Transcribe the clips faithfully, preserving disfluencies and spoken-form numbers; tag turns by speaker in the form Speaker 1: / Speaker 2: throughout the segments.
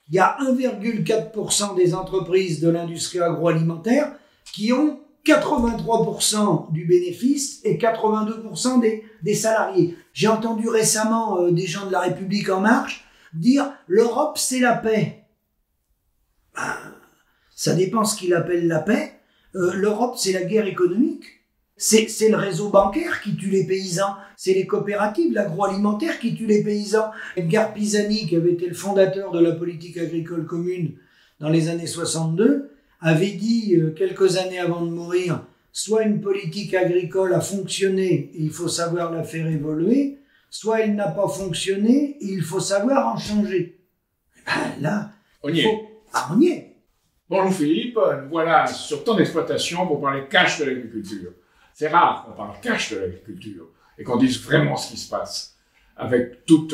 Speaker 1: il y a un virgule quatre pour cent des entreprises de l'industrie agroalimentaire qui ont quatre-vingt-trois pour cent du bénéfice et quatre-vingt-deux pour cent des, des salariés. J'ai entendu récemment euh, des gens de la République En Marche dire « l'Europe, c'est la paix ». Ben, ça dépend ce qu'il appelle la paix. Euh, L'Europe, c'est la guerre économique. C'est, c'est le réseau bancaire qui tue les paysans. C'est les coopératives, l'agroalimentaire qui tue les paysans. Edgar Pisani, qui avait été le fondateur de la politique agricole commune dans les années soixante-deux, avait dit euh, quelques années avant de mourir, soit une politique agricole a fonctionné et il faut savoir la faire évoluer, soit elle n'a pas fonctionné et il faut savoir en changer. Et ben là,
Speaker 2: on y est.
Speaker 1: Ah, on y est.
Speaker 2: Bonjour Philippe, nous voilà sur ton exploitation pour parler cash de l'agriculture. C'est rare qu'on parle cash de l'agriculture et qu'on dise vraiment ce qui se passe avec toute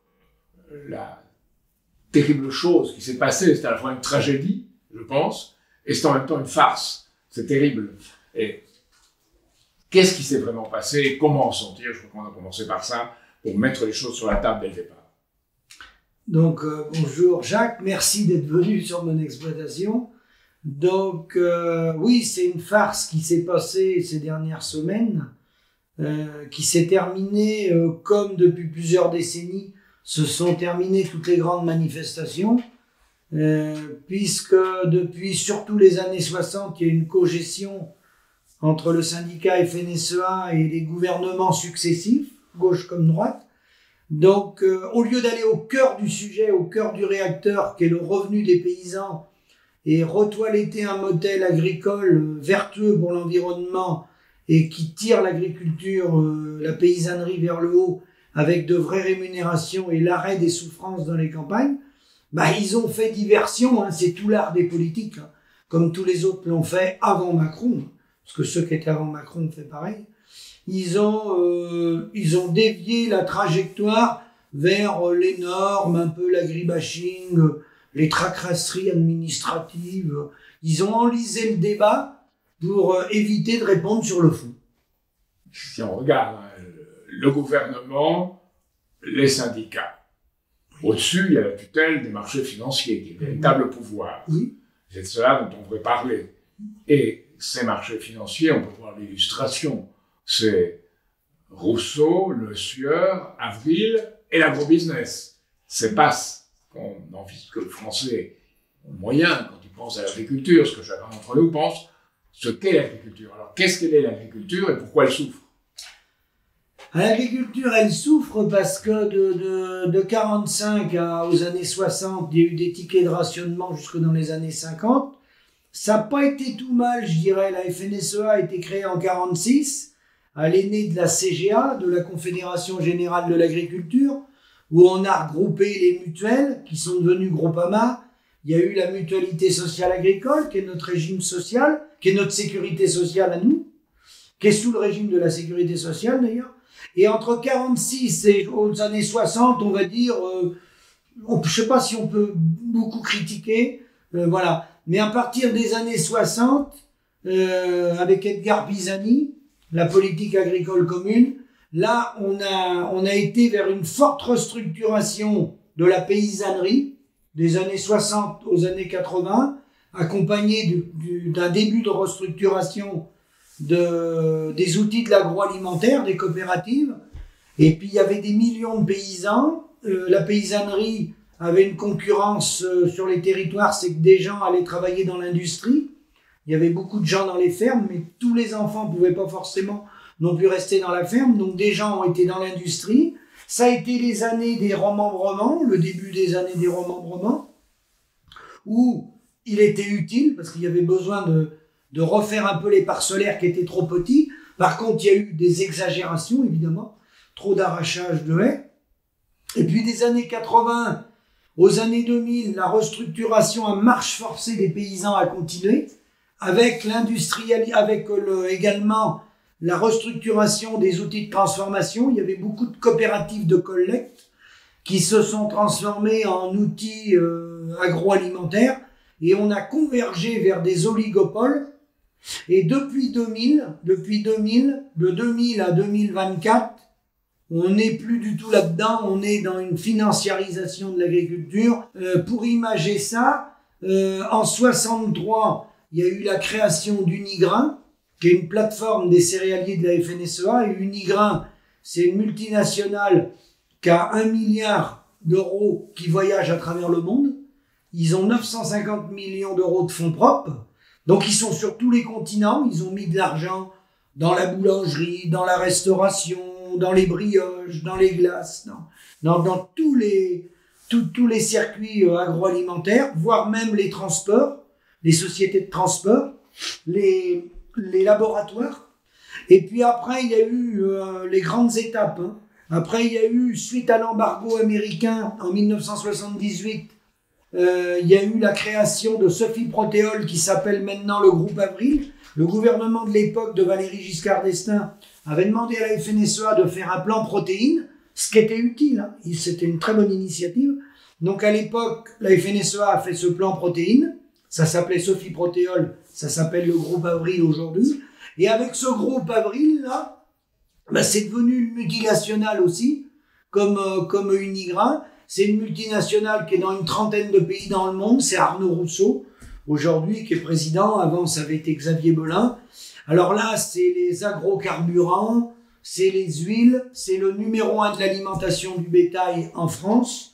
Speaker 2: la terrible chose qui s'est passée. C'est à la fois une tragédie, je pense, et c'est en même temps une farce. C'est terrible. Et qu'est-ce qui s'est vraiment passé et comment en sortir? Je crois qu'on a commencé par ça pour mettre les choses sur la table dès le départ.
Speaker 1: Donc, euh, bonjour Jacques, merci d'être venu sur mon exploitation. Donc, euh, oui, c'est une farce qui s'est passée ces dernières semaines, euh, qui s'est terminée euh, comme depuis plusieurs décennies se sont terminées toutes les grandes manifestations, euh, puisque depuis surtout les années soixante, il y a une cogestion entre le syndicat F N S E A et les gouvernements successifs, gauche comme droite. Donc, euh, au lieu d'aller au cœur du sujet, au cœur du réacteur, qui est le revenu des paysans, et retoiletter un modèle agricole vertueux pour l'environnement et qui tire l'agriculture, euh, la paysannerie vers le haut, avec de vraies rémunérations et l'arrêt des souffrances dans les campagnes, bah, ils ont fait diversion, hein, c'est tout l'art des politiques, hein, comme tous les autres l'ont fait avant Macron, parce que ceux qui étaient avant Macron ont fait pareil. Ils ont, euh, ils ont dévié la trajectoire vers euh, les normes, un peu l'agribashing, euh, les tracasseries administratives. Ils ont enlisé le débat pour euh, éviter de répondre sur le fond.
Speaker 2: Si on regarde hein, le gouvernement, les syndicats, au-dessus, il y a la tutelle des marchés financiers, qui est le véritable pouvoir.
Speaker 1: Oui.
Speaker 2: C'est de cela dont on devrait parler. Et ces marchés financiers, on peut voir l'illustration. C'est Rousseau, Le Sueur, Avril et l'agrobusiness. C'est pas ce qu'on envie que le Français moyen, quand il pense à l'agriculture, ce que chacun d'entre nous pense, ce qu'est l'agriculture. Alors, qu'est-ce qu'elle est l'agriculture et pourquoi elle souffre?
Speaker 1: L'agriculture, elle souffre parce que de, de, de quarante-cinq à, aux années soixante, il y a eu des tickets de rationnement jusque dans les années cinquante. Ça n'a pas été tout mal, je dirais. La F N S E A a été créée en quarante-six. Elle est née de la C G A, de la Confédération Générale de l'Agriculture, où on a regroupé les mutuelles qui sont devenues Groupama. Il y a eu la mutualité sociale agricole, qui est notre régime social, qui est notre sécurité sociale à nous, qui est sous le régime de la sécurité sociale d'ailleurs. Et entre quarante-six et aux années soixante, on va dire, euh, on, je sais pas si on peut beaucoup critiquer, euh, voilà. Mais à partir des années soixante, euh, avec Edgar Pisani, la politique agricole commune, là, on a, on a été vers une forte restructuration de la paysannerie des années soixante aux années quatre-vingts, accompagnée du, du, d'un début de restructuration de, des outils de l'agroalimentaire, des coopératives. Et puis, il y avait des millions de paysans. Euh, la paysannerie avait une concurrence euh, sur les territoires, c'est que des gens allaient travailler dans l'industrie. Il y avait beaucoup de gens dans les fermes, mais tous les enfants ne pouvaient pas forcément non plus rester dans la ferme. Donc des gens ont été dans l'industrie. Ça a été les années des remembrements, le début des années des remembrements, où il était utile, parce qu'il y avait besoin de, de refaire un peu les parcellaires qui étaient trop petits. Par contre, il y a eu des exagérations, évidemment, trop d'arrachage de haies. Et puis des années quatre-vingts aux années deux mille, la restructuration à marche forcée des paysans a continué. Avec l'industrialisation, avec le, également la restructuration des outils de transformation. Il y avait beaucoup de coopératives de collecte qui se sont transformées en outils euh, agroalimentaires et on a convergé vers des oligopoles. Et depuis deux mille, depuis deux mille, de deux mille à deux mille vingt-quatre, On n'est plus du tout là-dedans, on est dans une financiarisation de l'agriculture. Euh, pour imager ça, euh, en soixante-trois, il y a eu la création d'Unigrain, qui est une plateforme des céréaliers de la F N S E A. Et Unigrain, c'est une multinationale qui a un milliard d'euros qui voyagent à travers le monde. Ils ont neuf cent cinquante millions d'euros de fonds propres. Donc ils sont sur tous les continents. Ils ont mis de l'argent dans la boulangerie, dans la restauration, dans les brioches, dans les glaces, dans, dans, dans tous les, tous, tous les circuits euh, agroalimentaires, voire même les transports, les sociétés de transport, les, les laboratoires. Et puis après, il y a eu euh, les grandes étapes. Hein. Après, il y a eu, suite à l'embargo américain en mille neuf cent soixante-dix-huit, euh, il y a eu la création de Sophie Protéol qui s'appelle maintenant le groupe Avril. Le gouvernement de l'époque de Valéry Giscard d'Estaing avait demandé à la F N S E A de faire un plan protéines, ce qui était utile, hein. C'était une très bonne initiative. Donc à l'époque, la F N S E A a fait ce plan protéines, ça s'appelait Sophie Protéol, ça s'appelle le groupe Avril aujourd'hui. Et avec ce groupe Avril, là, ben c'est devenu une multinationale aussi, comme, euh, comme Unigrain. C'est une multinationale qui est dans une trentaine de pays dans le monde, c'est Arnaud Rousseau, aujourd'hui, qui est président. Avant, ça avait été Xavier Belin. Alors là, c'est les agrocarburants, c'est les huiles, c'est le numéro un de l'alimentation du bétail en France.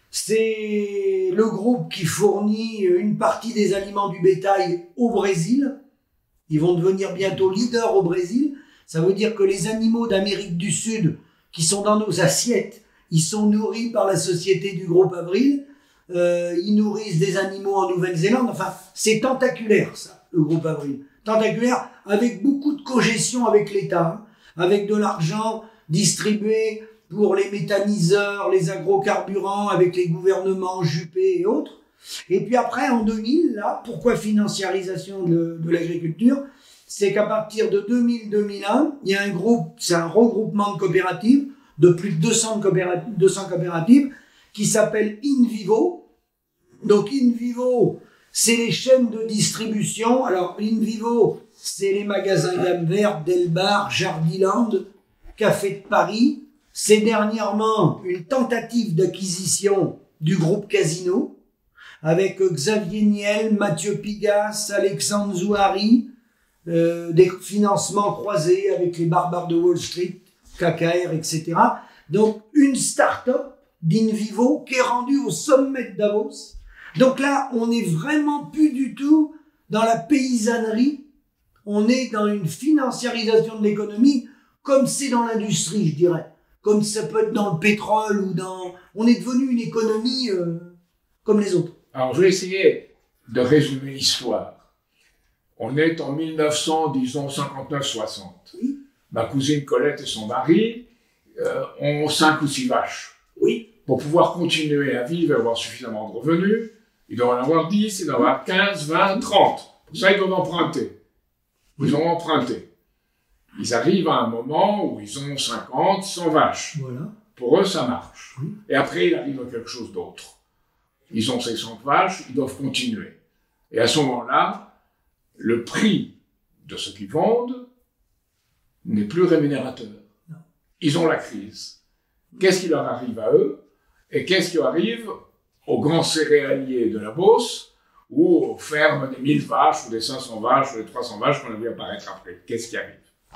Speaker 1: C'est le groupe qui fournit une partie des aliments du bétail au Brésil. Ils vont devenir bientôt leaders au Brésil. Ça veut dire que les animaux d'Amérique du Sud qui sont dans nos assiettes, ils sont nourris par la société du groupe Avril. Euh, ils nourrissent des animaux en Nouvelle-Zélande. Enfin, c'est tentaculaire, ça, le groupe Avril. Tentaculaire, avec beaucoup de cogestion avec l'État, hein, avec de l'argent distribué pour les méthaniseurs, les agrocarburants, avec les gouvernements Juppé et autres. Et puis après, en deux mille, là, pourquoi financiarisation de, de l'agriculture? C'est qu'à partir de deux mille deux mille un, il y a un groupe, c'est un regroupement de coopératives, de plus de deux cents coopératives, deux cents coopératives qui s'appelle InVivo. Donc InVivo, c'est les chaînes de distribution. Alors InVivo, c'est les magasins gamme verte, Delbar, Jardiland, Café de Paris. C'est dernièrement une tentative d'acquisition du groupe Casino avec Xavier Niel, Mathieu Pigasse, Alexandre Zouhari, euh, des financements croisés avec les barbares de Wall Street, K K R, et cetera. Donc une start-up d'InVivo qui est rendue au sommet de Davos. Donc là, on n'est vraiment plus du tout dans la paysannerie, on est dans une financiarisation de l'économie comme c'est dans l'industrie, je dirais. Comme ça peut être dans le pétrole ou dans... On est devenu une économie euh, comme les autres.
Speaker 2: Alors, je vais essayer de résumer l'histoire. On est en mille neuf cents, disons, cinquante-neuf soixante.
Speaker 1: Oui.
Speaker 2: Ma cousine Colette et son mari euh, ont cinq ou six vaches.
Speaker 1: Oui.
Speaker 2: Pour pouvoir continuer à vivre et avoir suffisamment de revenus, ils doivent en avoir dix, ils doivent en avoir quinze, vingt, trente. Pour ça, ils doivent emprunter. Ils ont emprunté. Ils arrivent à un moment où ils ont cinquante, cent vaches.
Speaker 1: Voilà.
Speaker 2: Pour eux, ça marche.
Speaker 1: Oui.
Speaker 2: Et après, il arrive à quelque chose d'autre. Ils ont ces cent vaches, ils doivent continuer. Et à ce moment-là, le prix de ce qu'ils vendent n'est plus rémunérateur.
Speaker 1: Non.
Speaker 2: Ils ont la crise. Qu'est-ce qui leur arrive à eux? Et qu'est-ce qui arrive aux grands céréaliers de la Beauce ou aux fermes des mille vaches ou des cinq cents vaches ou des trois cents vaches qu'on a vu apparaître après? Qu'est-ce qui arrive?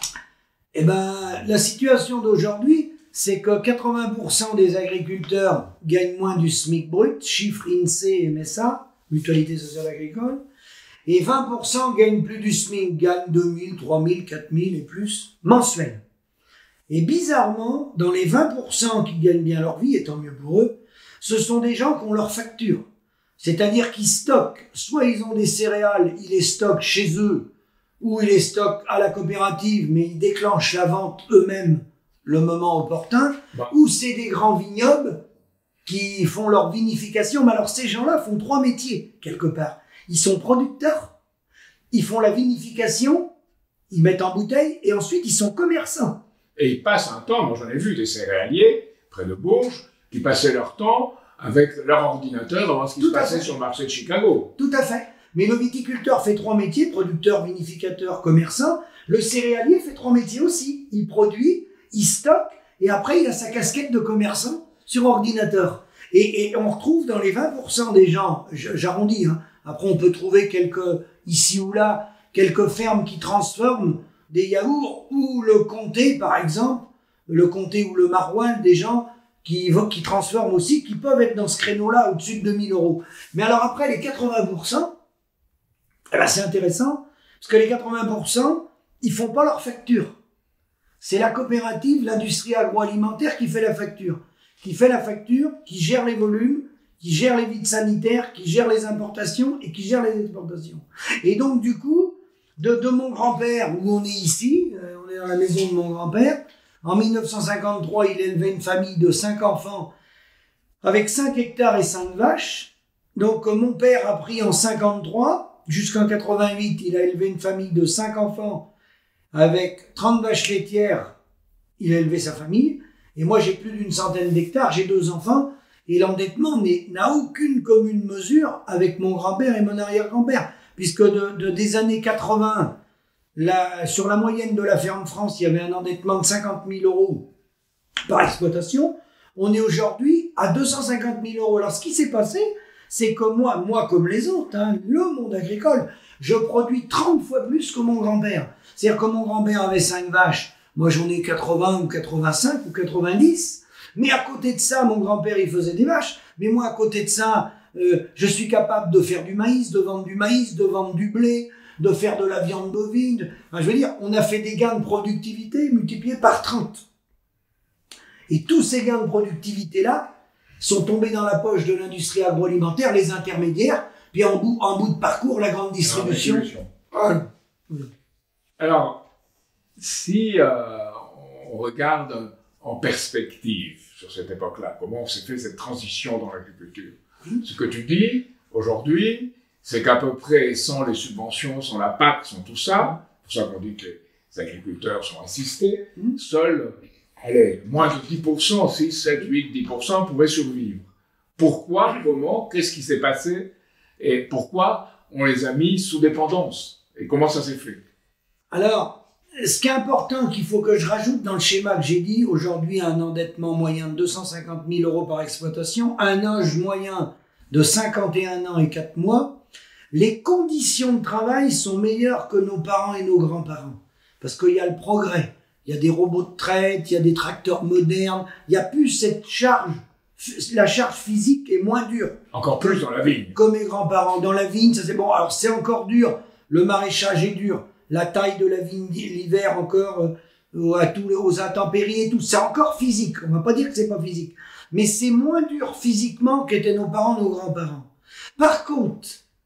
Speaker 1: Eh ben, la situation d'aujourd'hui, c'est que quatre-vingts pour cent des agriculteurs gagnent moins du SMIC brut, chiffre INSEE, M S A, Mutualité Sociale Agricole, et vingt pour cent gagnent plus du SMIC, gagnent deux mille, trois mille, quatre mille et plus mensuels. Et bizarrement, dans les vingt pour cent qui gagnent bien leur vie, et tant mieux pour eux, ce sont des gens qui ont leur facture. C'est-à-dire qu'ils stockent, soit ils ont des céréales, ils les stockent chez eux, ou ils les stockent à la coopérative, mais ils déclenchent la vente eux-mêmes le moment opportun,
Speaker 2: bah.
Speaker 1: ou c'est des grands vignobles qui font leur vinification. Mais alors ces gens-là font trois métiers, quelque part. Ils sont producteurs, ils font la vinification, ils mettent en bouteille, et ensuite ils sont commerçants.
Speaker 2: Et ils passent un temps, moi j'en ai vu des céréaliers, près de Bourges, qui passaient leur temps avec leur ordinateur avant ce qui
Speaker 1: Tout
Speaker 2: se
Speaker 1: à
Speaker 2: passait
Speaker 1: fait.
Speaker 2: sur le marché de Chicago.
Speaker 1: Tout à fait. Mais le viticulteur fait trois métiers, producteur, vinificateur, commerçant. Le céréalier fait trois métiers aussi. Il produit, il stocke, et après il a sa casquette de commerçant sur ordinateur. Et, et on retrouve dans les vingt pour cent des gens, j'arrondis, hein, après on peut trouver quelques, ici ou là, quelques fermes qui transforment des yaourts, ou le comté par exemple, le comté ou le maroilles, des gens qui, qui transforment aussi, qui peuvent être dans ce créneau-là au-dessus de deux mille euros. Mais alors après les quatre-vingts pour cent, eh ben c'est intéressant, parce que les quatre-vingts pour cent, ils font pas leur facture. C'est la coopérative, l'industrie agroalimentaire qui fait la facture. Qui fait la facture, qui gère les volumes, qui gère les vides sanitaires, qui gère les importations et qui gère les exportations. Et donc, du coup, de, de mon grand-père, où on est ici, euh, on est dans la maison de mon grand-père, en mille neuf cent cinquante-trois, il élevait une famille de cinq enfants avec cinq hectares et cinq vaches. Donc, euh, mon père a pris en cinquante-trois, jusqu'en quatre-vingt-huit, il a élevé une famille de cinq enfants avec trente vaches laitières, il a élevé sa famille. Et moi, j'ai plus d'une centaine d'hectares, j'ai deux enfants, et l'endettement n'a aucune commune mesure avec mon grand-père et mon arrière-grand-père, puisque de, de, des années quatre-vingts, la, sur la moyenne de la ferme France, il y avait un endettement de cinquante mille euros par exploitation. On est aujourd'hui à deux cent cinquante mille euros. Alors, ce qui s'est passé, c'est que moi, moi comme les autres, hein, le monde agricole, je produis trente fois plus que mon grand-père. C'est-à-dire que mon grand-père avait cinq vaches, moi, j'en ai quatre-vingts ou quatre-vingt-cinq ou quatre-vingt-dix. Mais à côté de ça, mon grand-père, il faisait des vaches. Mais moi, à côté de ça, euh, je suis capable de faire du maïs, de vendre du maïs, de vendre du blé, de faire de la viande bovine. Enfin, je veux dire, on a fait des gains de productivité multipliés par trente. Et tous ces gains de productivité-là sont tombés dans la poche de l'industrie agroalimentaire, les intermédiaires, puis en bout, en bout de parcours, la grande distribution.
Speaker 2: Voilà. Alors, si euh, on regarde en perspective sur cette époque-là, comment on s'est fait cette transition dans l'agriculture, mmh. ce que tu dis aujourd'hui, c'est qu'à peu près sans les subventions, sans la P A C, sans tout ça, c'est pour ça qu'on dit que les agriculteurs sont assistés, mmh. seuls, allez, moins de dix pour cent, six, sept, huit, dix pour cent pouvaient survivre. Pourquoi, comment, qu'est-ce qui s'est passé et pourquoi on les a mis sous dépendance et comment ça s'est fait?
Speaker 1: Alors, ce qui est important qu'il faut que je rajoute dans le schéma que j'ai dit, aujourd'hui un endettement moyen de deux cent cinquante mille euros par exploitation, un âge moyen de cinquante et un ans et quatre mois, les conditions de travail sont meilleures que nos parents et nos grands-parents. Parce qu'il y a le progrès, il y a des robots de traite, il y a des tracteurs modernes, il n'y a plus cette charge, la charge physique est moins dure.
Speaker 2: Encore plus dans la vigne.
Speaker 1: Comme mes grands-parents, dans la vigne, ça c'est bon, alors c'est encore dur, le maraîchage est dur. La taille de la vigne l'hiver encore, euh, à tous les, aux intempéries et tout, c'est encore physique. On va pas dire que c'est pas physique. Mais c'est moins dur physiquement qu'étaient nos parents, nos grands-parents. Par contre,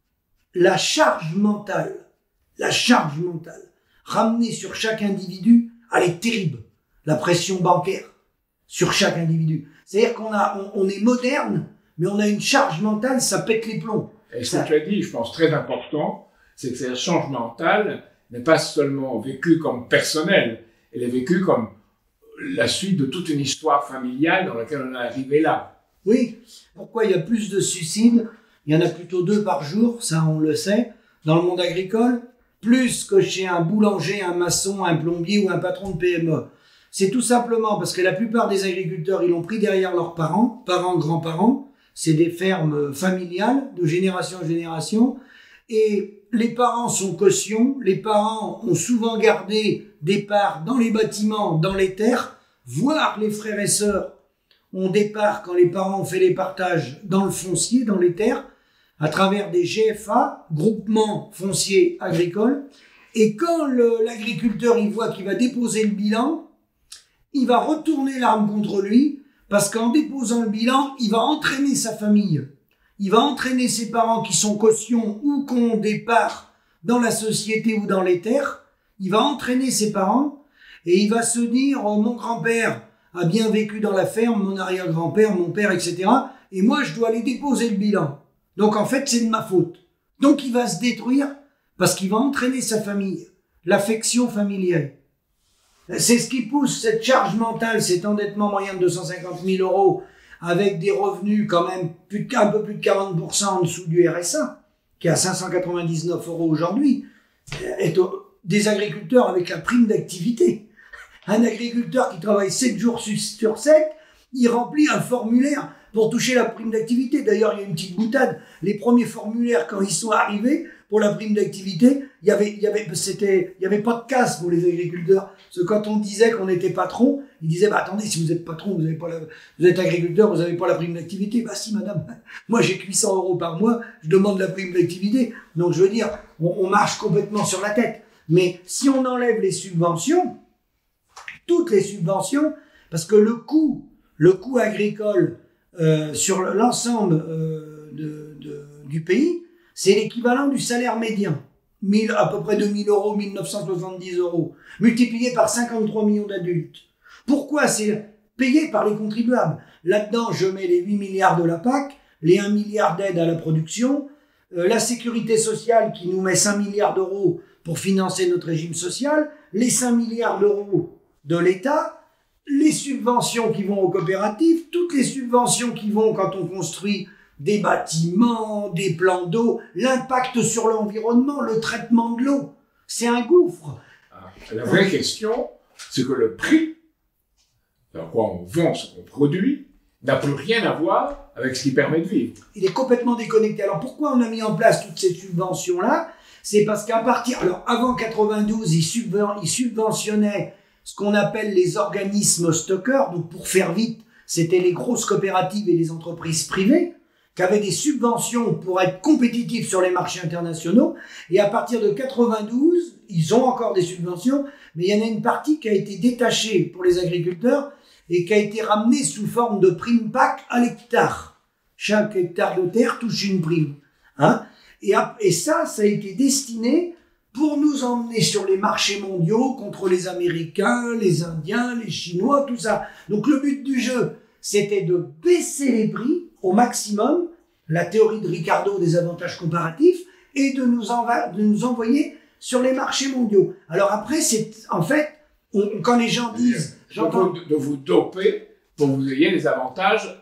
Speaker 1: la charge mentale, la charge mentale, ramenée sur chaque individu, elle est terrible. La pression bancaire sur chaque individu. C'est-à-dire qu'on a, on, on est moderne, mais on a une charge mentale, ça pète les plombs.
Speaker 2: Et ce que tu as dit, je pense, très important, c'est que cette charge mentale n'est pas seulement vécue comme personnelle, elle est vécue comme la suite de toute une histoire familiale dans laquelle on est arrivé là.
Speaker 1: Oui. Pourquoi il y a plus de suicides? Il y en a plutôt deux par jour, ça on le sait, dans le monde agricole, plus que chez un boulanger, un maçon, un plombier ou un patron de P M E. C'est tout simplement parce que la plupart des agriculteurs, ils l'ont pris derrière leurs parents, parents, grands-parents. C'est des fermes familiales, de génération en génération. Et les parents sont cautions, les parents ont souvent gardé des parts dans les bâtiments, dans les terres, voire les frères et sœurs ont des parts quand les parents ont fait les partages dans le foncier, dans les terres, à travers des G F A, groupements fonciers agricoles. Et quand l'agriculteur il voit qu'il va déposer le bilan, il va retourner l'arme contre lui, parce qu'en déposant le bilan, il va entraîner sa famille. Il va entraîner ses parents qui sont cautions ou qui ont des parts dans la société ou dans les terres. Il va entraîner ses parents et il va se dire oh, « mon grand-père a bien vécu dans la ferme, mon arrière-grand-père, mon père, et cetera. Et moi, je dois aller déposer le bilan. Donc, en fait, c'est de ma faute. » Donc, il va se détruire parce qu'il va entraîner sa famille, l'affection familiale. C'est ce qui pousse cette charge mentale, cet endettement moyen de deux cent cinquante mille euros avec des revenus quand même plus de, un peu plus de quarante pour cent en dessous du R S A, qui est à cinq cent quatre-vingt-dix-neuf euros aujourd'hui, est des agriculteurs avec la prime d'activité. Un agriculteur qui travaille sept jours sur sept, il remplit un formulaire pour toucher la prime d'activité. D'ailleurs, il y a une petite boutade. Les premiers formulaires, quand ils sont arrivés pour la prime d'activité, il y avait, il y avait, c'était, il y avait pas de casse pour les agriculteurs. Parce que quand on disait qu'on était patron, ils disaient, bah, attendez, si vous êtes patron, vous avez pas la, vous êtes agriculteur, vous avez pas la prime d'activité. Bah, si, madame. Moi, j'ai huit cents euros par mois, je demande la prime d'activité. Donc, je veux dire, on, on marche complètement sur la tête. Mais si on enlève les subventions, toutes les subventions, parce que le coût, le coût agricole, euh, sur l'ensemble, euh, de, de, du pays, c'est l'équivalent du salaire médian. mille, à peu près deux mille euros, mille neuf cent soixante-dix euros, multiplié par cinquante-trois millions d'adultes. Pourquoi? C'est payé par les contribuables. Là-dedans, je mets les huit milliards de la P A C, les un milliard d'aide à la production, euh, la sécurité sociale qui nous met cinq milliards d'euros pour financer notre régime social, les cinq milliards d'euros de l'État, les subventions qui vont aux coopératives, toutes les subventions qui vont quand on construit des bâtiments, des plans d'eau, l'impact sur l'environnement, le traitement de l'eau. C'est un gouffre.
Speaker 2: La vraie question, c'est que le prix, dans quoi on vend ce qu'on produit, n'a plus rien à voir avec ce qui permet de vivre.
Speaker 1: Il est complètement déconnecté. Alors pourquoi on a mis en place toutes ces subventions-là? C'est parce qu'à partir, alors avant quatre-vingt-douze, ils, subven, ils subventionnaient ce qu'on appelle les organismes stockeurs. Donc pour faire vite, c'était les grosses coopératives et les entreprises privées qui avaient des subventions pour être compétitifs sur les marchés internationaux. Et à partir de quatre-vingt-douze, ils ont encore des subventions, mais il y en a une partie qui a été détachée pour les agriculteurs et qui a été ramenée sous forme de prime P A C à l'hectare. Chaque hectare de terre touche une prime. Hein? Et, et ça, ça a été destiné pour nous emmener sur les marchés mondiaux contre les Américains, les Indiens, les Chinois, tout ça. Donc le but du jeu, c'était de baisser les prix au maximum, la théorie de Ricardo des avantages comparatifs, et de nous, enva- de nous envoyer sur les marchés mondiaux. Alors après, c'est en fait, on, quand les gens disent...
Speaker 2: J'entends de, de vous doper pour que vous ayez les avantages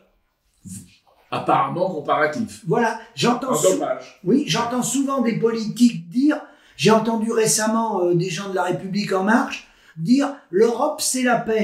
Speaker 2: apparemment comparatifs.
Speaker 1: Voilà, j'entends, sou- oui, j'entends souvent des politiques dire, j'ai entendu récemment euh, des gens de la République En Marche dire « l'Europe c'est la paix ».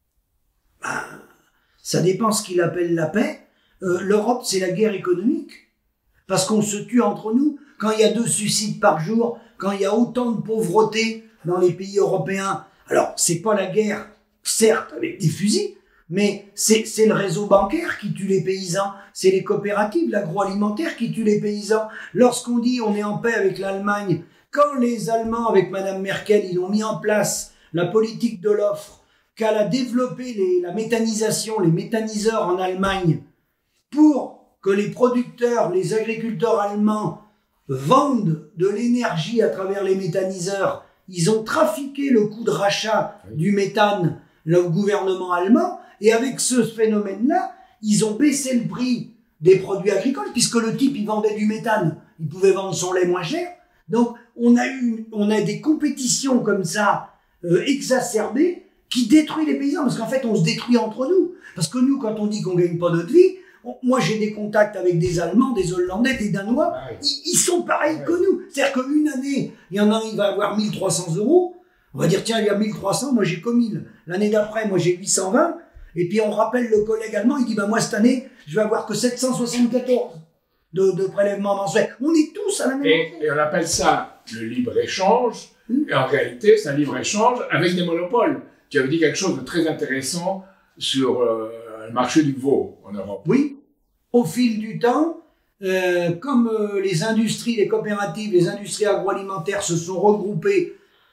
Speaker 1: Ben, ça dépend ce qu'il appelle la paix. Euh, L'Europe c'est la guerre économique, parce qu'on se tue entre nous. Quand il y a deux suicides par jour, quand il y a autant de pauvreté dans les pays européens, alors c'est pas la guerre, certes avec des fusils, mais c'est, c'est le réseau bancaire qui tue les paysans, c'est les coopératives, l'agroalimentaire qui tue les paysans. Lorsqu'on dit on est en paix avec l'Allemagne, quand les Allemands avec Madame Merkel, ils ont mis en place la politique de l'offre, qu'elle a développé les, la méthanisation, les méthaniseurs en Allemagne, pour que les producteurs, les agriculteurs allemands vendent de l'énergie à travers les méthaniseurs, ils ont trafiqué le coût de rachat du méthane, le gouvernement allemand, et avec ce phénomène-là, ils ont baissé le prix des produits agricoles, puisque le type, il vendait du méthane, il pouvait vendre son lait moins cher. Donc, on a eu, on a des compétitions comme ça, euh, exacerbées, qui détruisent les paysans, parce qu'en fait, on se détruit entre nous. Parce que nous, quand on dit qu'on gagne pas notre vie, on, moi, j'ai des contacts avec des Allemands, des Hollandais, des Danois, ah oui. ils, ils sont pareils ah que oui. nous. C'est-à-dire qu'une année, il y en a un, il va avoir mille trois cents euros, on va dire, tiens, il y a mille trois cents, moi j'ai que mille. L'année d'après, moi j'ai huit cent vingt, et puis on rappelle le collègue allemand, il dit, bah moi cette année, je vais avoir que sept cent soixante-quatorze de, de prélèvements mensuels. On est tous à la même
Speaker 2: et, et on appelle ça le libre-échange, hum. et en réalité, c'est un libre-échange avec des monopoles. Tu avais dit quelque chose de très intéressant sur euh, le marché du veau en Europe.
Speaker 1: Oui, au fil du temps, euh, comme euh, les industries, les coopératives, les industries agroalimentaires se sont regroupées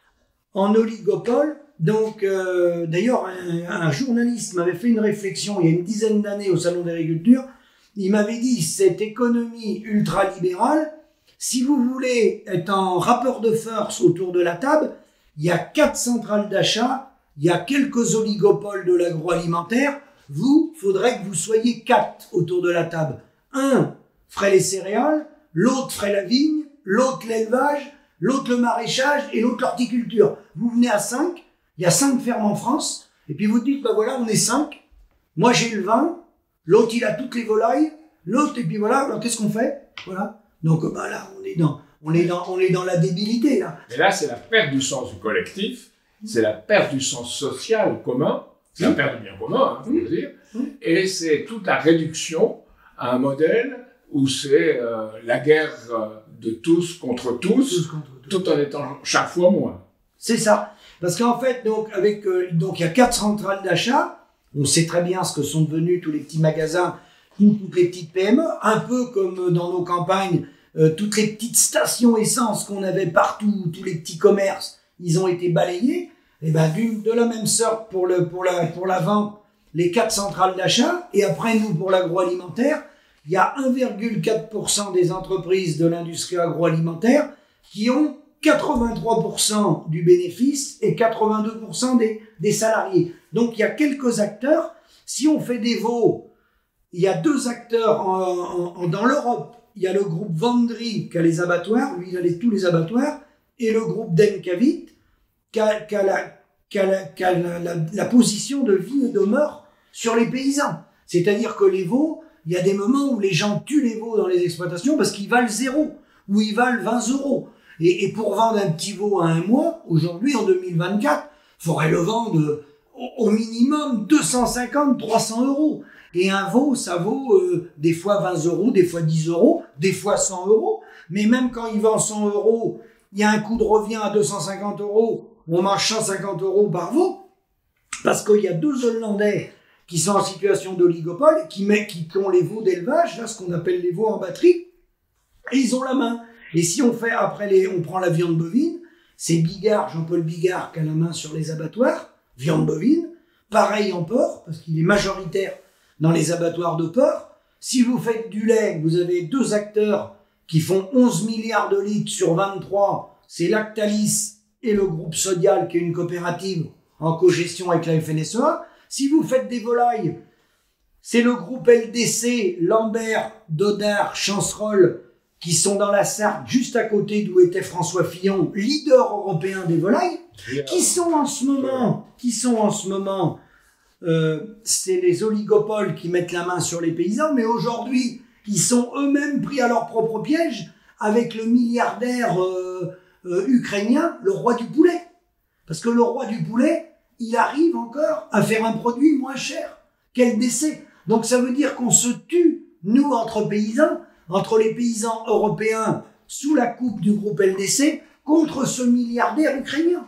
Speaker 1: en oligopole, donc euh, d'ailleurs un, un journaliste m'avait fait une réflexion il y a une dizaine d'années au Salon d'agriculture, il m'avait dit cette économie ultralibérale, si vous voulez être en rapport de force autour de la table, il y a quatre centrales d'achat, il y a quelques oligopoles de l'agroalimentaire, vous, faudrait que vous soyez quatre autour de la table. Un ferait les céréales, l'autre ferait la vigne, l'autre l'élevage, l'autre le maraîchage et l'autre l'horticulture. Vous venez à cinq, il y a cinq fermes en France, et puis vous dites, bah voilà, on est cinq, moi j'ai le vin, l'autre il a toutes les volailles, l'autre, et puis voilà, alors qu'est-ce qu'on fait? Voilà. Donc bah là, on est dans, on est dans, on est dans la débilité, là.
Speaker 2: Mais là, c'est la perte du sens du collectif, c'est la perte du sens social commun, c'est la perte du bien commun, hein, faut le dire, et c'est toute la réduction à un modèle où c'est euh, la guerre de tous contre tous,
Speaker 1: Tous contre tous.
Speaker 2: tout en étant chaque fois moins.
Speaker 1: C'est ça. Parce qu'en fait, donc, avec, euh, donc, il y a quatre centrales d'achat. On sait très bien ce que sont devenus tous les petits magasins, toutes les petites P M E, un peu comme dans nos campagnes, euh, toutes les petites stations essence qu'on avait partout, tous les petits commerces, ils ont été balayés. Et ben, d'une, de la même sorte pour le, pour la, pour la vente, les quatre centrales d'achat. Et après, nous, pour l'agroalimentaire, il y a un virgule quatre pour cent des entreprises de l'industrie agroalimentaire qui ont quatre-vingt-trois pour cent du bénéfice et quatre-vingt-deux pour cent des, des salariés. Donc, il y a quelques acteurs. Si on fait des veaux, il y a deux acteurs en, en, dans l'Europe. Il y a le groupe Vendry qui a les abattoirs, lui, il a les, tous les abattoirs, et le groupe Denkavit qui a, qui a, la, qui a, la, qui a la, la, la position de vie et de mort sur les paysans. C'est-à-dire que les veaux, il y a des moments où les gens tuent les veaux dans les exploitations parce qu'ils valent zéro, ou ils valent vingt euros. Et, et pour vendre un petit veau à un mois, aujourd'hui, en deux mille vingt-quatre, il faudrait le vendre au, au minimum deux cent cinquante, trois cents euros. Et un veau, ça vaut euh, des fois vingt euros, des fois dix euros, des fois cent euros. Mais même quand il vend cent euros, il y a un coût de revient à deux cent cinquante euros. On mange cent cinquante euros par veau. Parce qu'il y a deux Hollandais qui sont en situation d'oligopole, qui, met, qui ont les veaux d'élevage, là, ce qu'on appelle les veaux en batterie, et ils ont la main. Et si on fait, après, les, on prend la viande bovine, c'est Bigard, Jean-Paul Bigard, qui a la main sur les abattoirs, viande bovine, pareil en porc, parce qu'il est majoritaire dans les abattoirs de porc. Si vous faites du lait, vous avez deux acteurs qui font onze milliards de litres sur vingt-trois, c'est Lactalis et le groupe Sodial, qui est une coopérative en cogestion avec la F N S E A. Si vous faites des volailles, c'est le groupe L D C, Lambert, Dodard, Chancerolles, qui sont dans la Sarthe, juste à côté d'où était François Fillon, leader européen des volailles, yeah. qui sont en ce moment, qui sont en ce moment, euh, c'est les oligopoles qui mettent la main sur les paysans, mais aujourd'hui, ils sont eux-mêmes pris à leur propre piège avec le milliardaire euh, euh, ukrainien, le roi du poulet. Parce que le roi du poulet, il arrive encore à faire un produit moins cher qu'L D C. Donc ça veut dire qu'on se tue, nous, entre paysans, entre les paysans européens sous la coupe du groupe L D C, contre ce milliardaire ukrainien.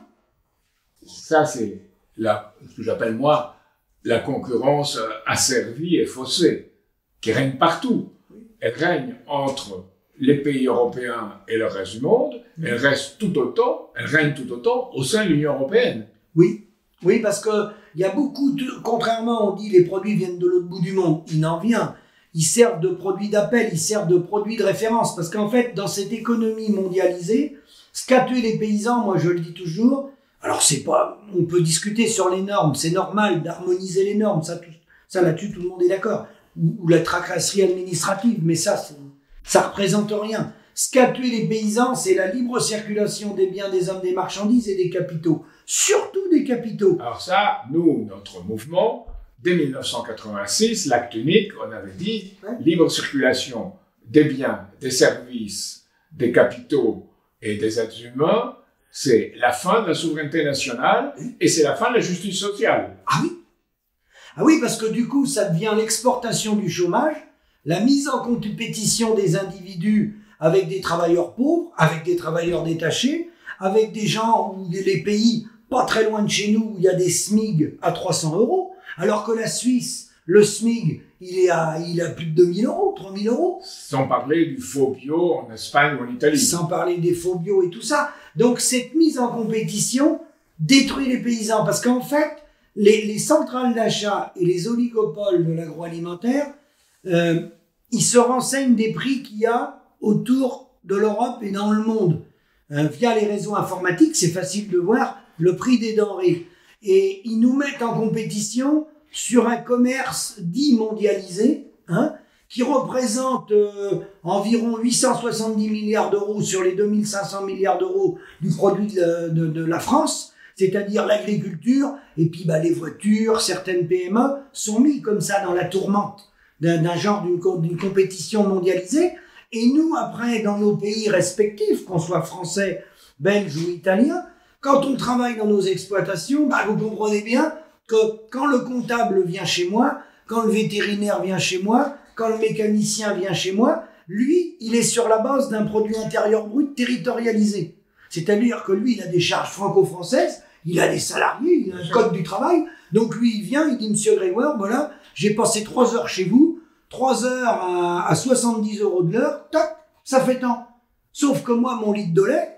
Speaker 2: Ça, c'est la, ce que j'appelle, moi, la concurrence asservie et faussée, qui règne partout. Elle règne entre les pays européens et le reste du monde, elle reste tout autant, elle règne tout autant au sein de l'Union européenne.
Speaker 1: Oui. Oui, parce que il y a beaucoup de, contrairement, on dit les produits viennent de l'autre bout du monde, il n'en vient. Ils servent de produits d'appel, ils servent de produits de référence. Parce qu'en fait, dans cette économie mondialisée, ce qu'a tué les paysans, moi je le dis toujours, alors c'est pas, on peut discuter sur les normes, c'est normal d'harmoniser les normes, ça, tout, ça là-dessus tout le monde est d'accord. Ou, ou la tracasserie administrative, mais ça, ça représente rien. Ce qu'a tué les paysans, c'est la libre circulation des biens, des hommes, des marchandises et des capitaux. Surtout des capitaux.
Speaker 2: Alors ça, nous, notre mouvement, dès mille neuf cent quatre-vingt-six, l'acte unique, on avait dit ouais. libre circulation des biens, des services, des capitaux et des êtres humains, c'est la fin de la souveraineté nationale oui. et c'est la fin de la justice sociale.
Speaker 1: Ah oui. Ah oui, parce que du coup, ça devient l'exportation du chômage, la mise en compétition des individus avec des travailleurs pauvres, avec des travailleurs détachés, avec des gens où les pays pas très loin de chez nous où il y a des SMIG à trois cents euros, alors que la Suisse, le SMIG, il est à, il a plus de deux mille euros, trois mille euros.
Speaker 2: Sans parler du faux bio en Espagne ou en Italie.
Speaker 1: Sans parler des faux bio et tout ça. Donc cette mise en compétition détruit les paysans parce qu'en fait, les, les centrales d'achat et les oligopoles de l'agroalimentaire, euh, ils se renseignent des prix qu'il y a autour de l'Europe et dans le monde. Euh, via les réseaux informatiques, c'est facile de voir le prix des denrées. Et ils nous mettent en compétition sur un commerce dit mondialisé, hein, qui représente euh, environ huit cent soixante-dix milliards d'euros sur les deux mille cinq cents milliards d'euros du produit de, de, de la France, c'est-à-dire l'agriculture, et puis bah, les voitures, certaines P M E sont mis comme ça dans la tourmente d'un, d'un genre d'une, d'une compétition mondialisée. Et nous, après, dans nos pays respectifs, qu'on soit français, belges ou italiens, quand on travaille dans nos exploitations, bah, vous comprenez bien que quand le comptable vient chez moi, quand le vétérinaire vient chez moi, quand le mécanicien vient chez moi, lui, il est sur la base d'un produit intérieur brut territorialisé. C'est-à-dire que lui, il a des charges franco-françaises, il a des salariés, il a un code du travail. Donc lui, il vient, il dit, Monsieur Grégoire, voilà, j'ai passé trois heures chez vous, trois heures à, à soixante-dix euros de l'heure, tac, ça fait tant. Sauf que moi, mon litre de lait,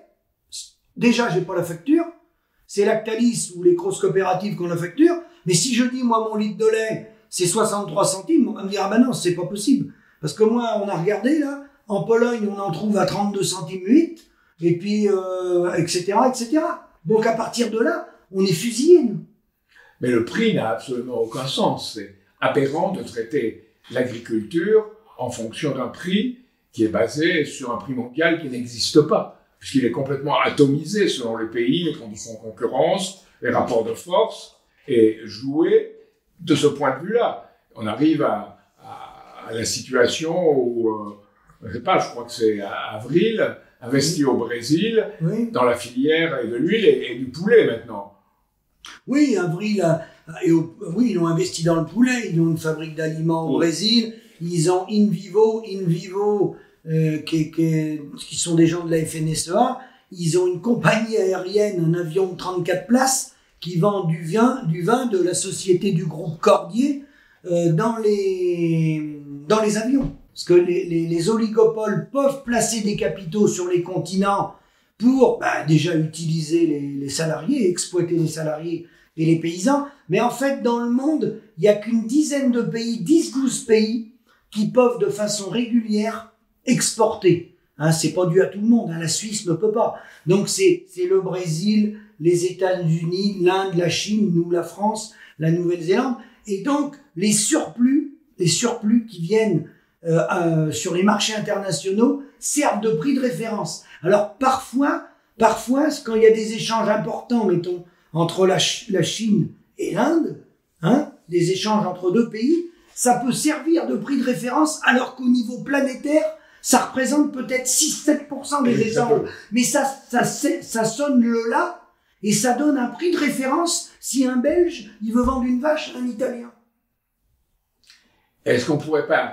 Speaker 1: déjà, j'ai pas la facture. C'est Lactalis ou les grosses coopératives qu'on la facture. Mais si je dis, moi, mon litre de lait, c'est soixante-trois centimes, on va me dire, ah ben non, c'est pas possible. Parce que moi, on a regardé, là, en Pologne, on en trouve à trente-deux centimes huit, et puis, euh, et cetera, et cetera. Donc, à partir de là, on est fusillés, nous.
Speaker 2: Mais le prix n'a absolument aucun sens. C'est aberrant de traiter l'agriculture en fonction d'un prix qui est basé sur un prix mondial qui n'existe pas, puisqu'il est complètement atomisé selon les pays, les conditions de concurrence, les rapports de force, et joué de ce point de vue-là. On arrive à, à, à la situation où, euh, je ne sais pas, je crois que c'est Avril, investi oui. au Brésil, oui. dans la filière de l'huile et, et du poulet maintenant.
Speaker 1: Oui, Avril, et au, oui, ils ont investi dans le poulet, ils ont une fabrique d'aliments au oui. Brésil, ils ont InVivo, InVivo, euh, qui, qui, qui sont des gens de la F N S E A, ils ont une compagnie aérienne, un avion de trente-quatre places, qui vend du vin, du vin de la société du groupe Cordier euh, dans, les, dans les avions. Parce que les, les, les oligopoles peuvent placer des capitaux sur les continents pour bah, déjà utiliser les, les salariés, exploiter les salariés et les paysans. Mais en fait, dans le monde, il n'y a qu'une dizaine de pays, dix douze pays, qui peuvent de façon régulière exporter. Hein, c'est pas dû à tout le monde, hein, la Suisse ne peut pas. Donc c'est le Brésil, les États-Unis, l'Inde, la Chine, nous, la France, la Nouvelle-Zélande. Et donc, les surplus, les surplus qui viennent euh, euh, sur les marchés internationaux servent de prix de référence. Alors, parfois, parfois, quand il y a des échanges importants, mettons, entre la, Ch la Chine et l'Inde, hein, des échanges entre deux pays, ça peut servir de prix de référence, alors qu'au niveau planétaire, ça représente peut-être six à sept pour cent des échanges. Mais ça, ça, ça sonne le là, et ça donne un prix de référence si un Belge, il veut vendre une vache à un Italien.
Speaker 2: Est-ce qu'on ne pourrait pas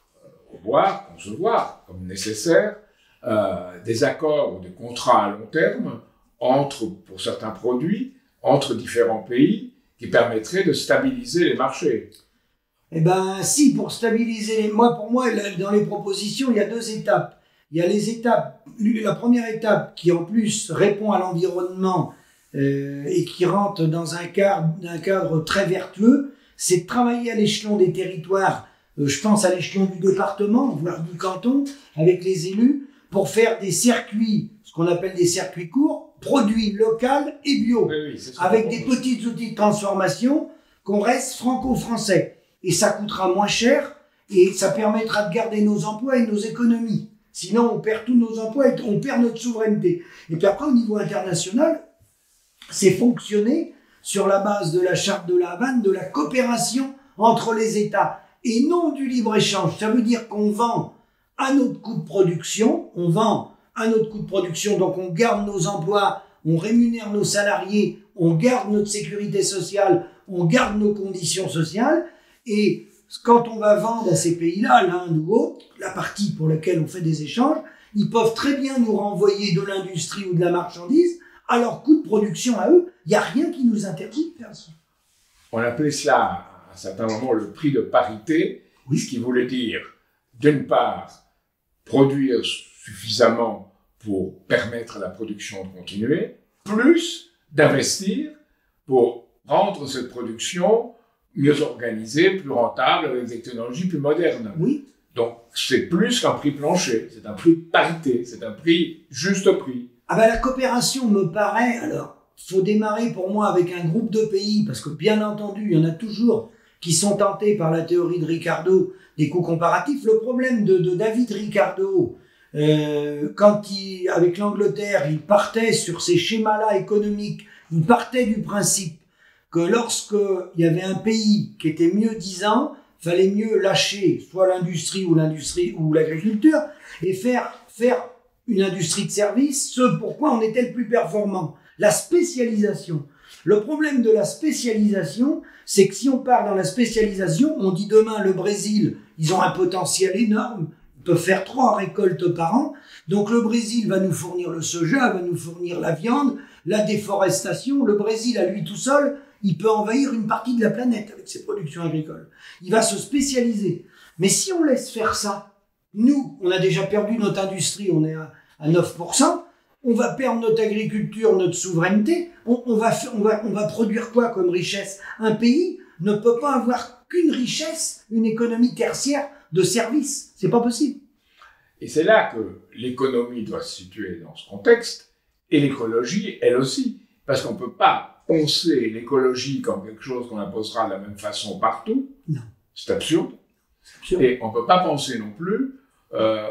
Speaker 2: voir, concevoir comme nécessaire euh, des accords ou des contrats à long terme entre, pour certains produits, entre différents pays qui permettraient de stabiliser les marchés?
Speaker 1: Eh ben, si, pour stabiliser les... Moi, pour moi, dans les propositions, il y a deux étapes. Il y a les étapes... La première étape qui, en plus, répond à l'environnement euh, et qui rentre dans un cadre, un cadre très vertueux, c'est de travailler à l'échelon des territoires, euh, je pense à l'échelon du département, voire du canton, avec les élus, pour faire des circuits, ce qu'on appelle des circuits courts, produits locaux et bio,
Speaker 2: oui, oui,
Speaker 1: avec des petits outils de transformation, qu'on reste franco-français. Et ça coûtera moins cher et ça permettra de garder nos emplois et nos économies. Sinon, on perd tous nos emplois et on perd notre souveraineté. Et puis après, au niveau international, c'est fonctionner sur la base de la charte de La Havane, de la coopération entre les États et non du libre-échange. Ça veut dire qu'on vend à notre coût de production, on vend à notre coût de production, donc on garde nos emplois, on rémunère nos salariés, on garde notre sécurité sociale, on garde nos conditions sociales. Et quand on va vendre à ces pays-là, l'Inde ou autre, la partie pour laquelle on fait des échanges, ils peuvent très bien nous renvoyer de l'industrie ou de la marchandise à leur coût de production à eux. Il n'y a rien qui nous interdit de faire ça.
Speaker 2: On appelait cela à un certain moment le prix de parité,
Speaker 1: oui.
Speaker 2: Ce qui voulait dire, d'une part, produire suffisamment pour permettre à la production de continuer, plus d'investir pour rendre cette production mieux organisée, plus rentable, avec des technologies plus modernes.
Speaker 1: Oui.
Speaker 2: Donc, c'est plus qu'un prix plancher, c'est un prix de parité, c'est un prix juste prix.
Speaker 1: Ah ben, la coopération me paraît, alors, faut démarrer pour moi avec un groupe de pays, parce que bien entendu, il y en a toujours qui sont tentés par la théorie de Ricardo des coûts comparatifs. Le problème de, de David Ricardo, euh, quand il, avec l'Angleterre, il partait sur ces schémas-là économiques, il partait du principe que lorsqu'il y avait un pays qui était mieux disant, fallait mieux lâcher soit l'industrie ou l'industrie ou l'agriculture et faire, faire une industrie de service, ce pourquoi on était le plus performant. La spécialisation. Le problème de la spécialisation, c'est que si on part dans la spécialisation, on dit demain le Brésil, ils ont un potentiel énorme, ils peuvent faire trois récoltes par an. Donc le Brésil va nous fournir le soja, va nous fournir la viande, la déforestation. Le Brésil, à lui tout seul, il peut envahir une partie de la planète avec ses productions agricoles. Il va se spécialiser. Mais si on laisse faire ça, nous, on a déjà perdu notre industrie, on est à, à neuf pour cent, on va perdre notre agriculture, notre souveraineté, on, on, va, on, va, on va produire quoi comme richesse? Un pays ne peut pas avoir qu'une richesse, une économie tertiaire de services. C'est pas possible.
Speaker 2: Et c'est là que l'économie doit se situer dans ce contexte, et l'écologie, elle aussi. Parce qu'on ne peut pas penser l'écologie comme quelque chose qu'on imposera de la même façon partout.
Speaker 1: Non.
Speaker 2: C'est absurde.
Speaker 1: C'est absurde.
Speaker 2: Et on ne peut pas penser non plus euh,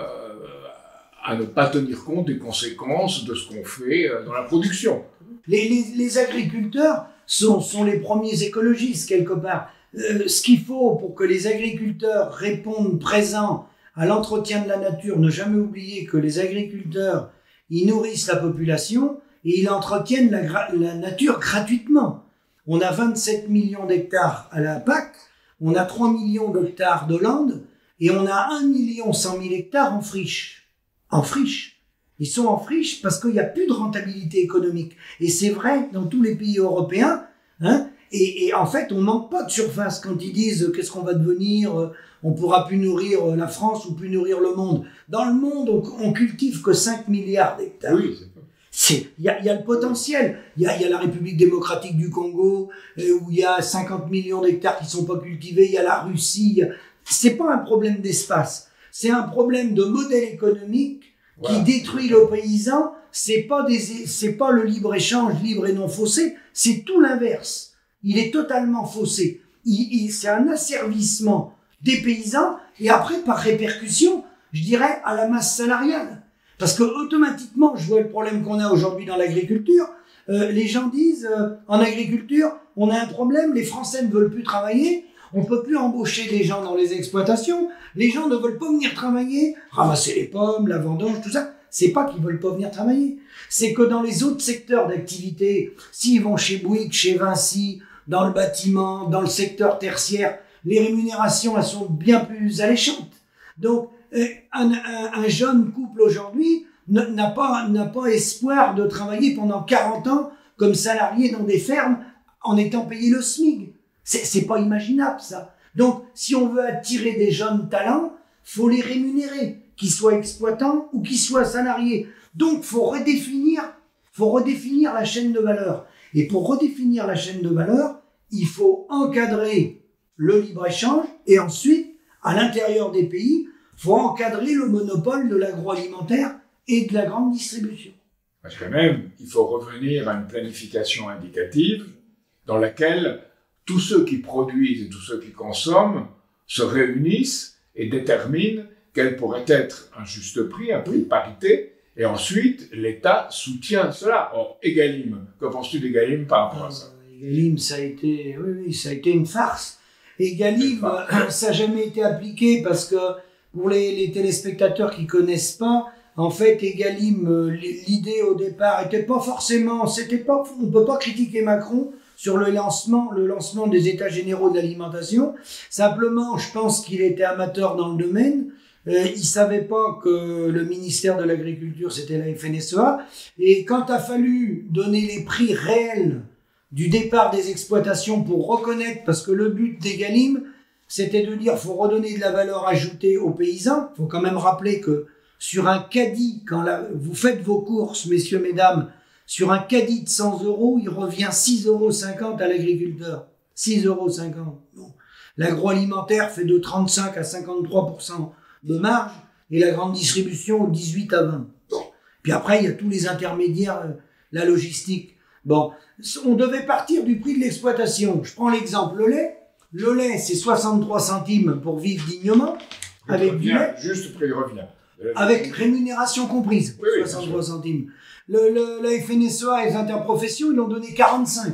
Speaker 2: à ne pas tenir compte des conséquences de ce qu'on fait dans la production.
Speaker 1: Les, les, les agriculteurs sont, sont les premiers écologistes, quelque part. Euh, ce qu'il faut pour que les agriculteurs répondent présents à l'entretien de la nature, ne jamais oublier que les agriculteurs, ils nourrissent la population et ils entretiennent la, la nature gratuitement. On a vingt-sept millions d'hectares à la P A C, on a trois millions d'hectares de landes et on a un million cent mille hectares en friche. En friche. Ils sont en friche parce qu'il n'y a plus de rentabilité économique. Et c'est vrai dans tous les pays européens, hein. Et, et en fait, on manque pas de surface quand ils disent euh, qu'est-ce qu'on va devenir, euh, on pourra plus nourrir euh, la France ou plus nourrir le monde. Dans le monde, on, on cultive que cinq milliards d'hectares.
Speaker 2: Oui, c'est
Speaker 1: Il y a, y a le potentiel. Il y a, y a la République démocratique du Congo, euh, où il y a cinquante millions d'hectares qui sont pas cultivés. Il y a la Russie. Y a... C'est pas un problème d'espace. C'est un problème de modèle économique voilà. qui détruit le paysan. C'est pas des, c'est pas le libre-échange libre et non faussé. C'est tout l'inverse. Il est totalement faussé. Il, il, c'est un asservissement des paysans et après, par répercussion, je dirais, à la masse salariale. Parce que automatiquement, je vois le problème qu'on a aujourd'hui dans l'agriculture. Euh, les gens disent, euh, en agriculture, on a un problème, les Français ne veulent plus travailler, on peut plus embaucher des gens dans les exploitations, les gens ne veulent pas venir travailler, ramasser les pommes, la vendange, tout ça. C'est pas qu'ils veulent pas venir travailler. C'est que dans les autres secteurs d'activité, s'ils vont chez Bouygues, chez Vinci, dans le bâtiment, dans le secteur tertiaire, les rémunérations, elles sont bien plus alléchantes. Donc, euh, un, un, un jeune couple aujourd'hui n'a pas, n'a pas espoir de travailler pendant quarante ans comme salarié dans des fermes en étant payé le SMIC. C'est, c'est pas imaginable, ça. Donc, si on veut attirer des jeunes talents, faut les rémunérer, qu'ils soient exploitants ou qu'ils soient salariés. Donc, faut redéfinir, faut redéfinir la chaîne de valeur. Et pour redéfinir la chaîne de valeur, il faut encadrer le libre-échange et ensuite, à l'intérieur des pays, il faut encadrer le monopole de l'agroalimentaire et de la grande distribution.
Speaker 2: Parce que même, il faut revenir à une planification indicative dans laquelle tous ceux qui produisent et tous ceux qui consomment se réunissent et déterminent quel pourrait être un juste prix, un prix de parité, et ensuite, l'État soutient cela. Or, Egalim, que penses-tu d'Egalim par rapport à ça?
Speaker 1: Egalim, ça a été, oui, oui, ça a été une farce. Egalim, euh, ça n'a jamais été appliqué parce que, pour les, les téléspectateurs qui connaissent pas, en fait, Egalim, euh, l'idée au départ était pas forcément, c'était pas, on peut pas critiquer Macron sur le lancement, le lancement des États généraux de l'alimentation. Simplement, je pense qu'il était amateur dans le domaine. Euh, il savait pas que le ministère de l'Agriculture, c'était la F N S E A. Et quand a fallu donner les prix réels du départ des exploitations pour reconnaître, parce que le but d'Egalim, c'était de dire, faut redonner de la valeur ajoutée aux paysans. Faut quand même rappeler que sur un caddie, quand la, vous faites vos courses, messieurs, mesdames, sur un caddie de cent euros, il revient six euros cinquante à l'agriculteur. six euros cinquante. Bon. L'agroalimentaire fait de trente-cinq à cinquante-trois pour cent de marge, et la grande distribution dix-huit à vingt. Bon. Puis après, il y a tous les intermédiaires, euh, la logistique. Bon, on devait partir du prix de l'exploitation. Je prends l'exemple, le lait. Le lait, c'est soixante-trois centimes pour vivre dignement,
Speaker 2: le
Speaker 1: avec
Speaker 2: revient,
Speaker 1: du lait.
Speaker 2: Juste prix revient.
Speaker 1: Avec rémunération comprise,
Speaker 2: oui, oui,
Speaker 1: soixante-trois centimes. Le, le, la F N S E A et les interprofessions, ils ont donné quarante-cinq.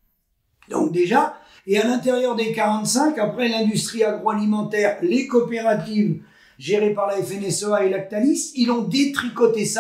Speaker 1: Donc déjà, et à l'intérieur des quarante-cinq, après l'industrie agroalimentaire, les coopératives gérées par la F N S E A et Lactalis, ils ont détricoté ça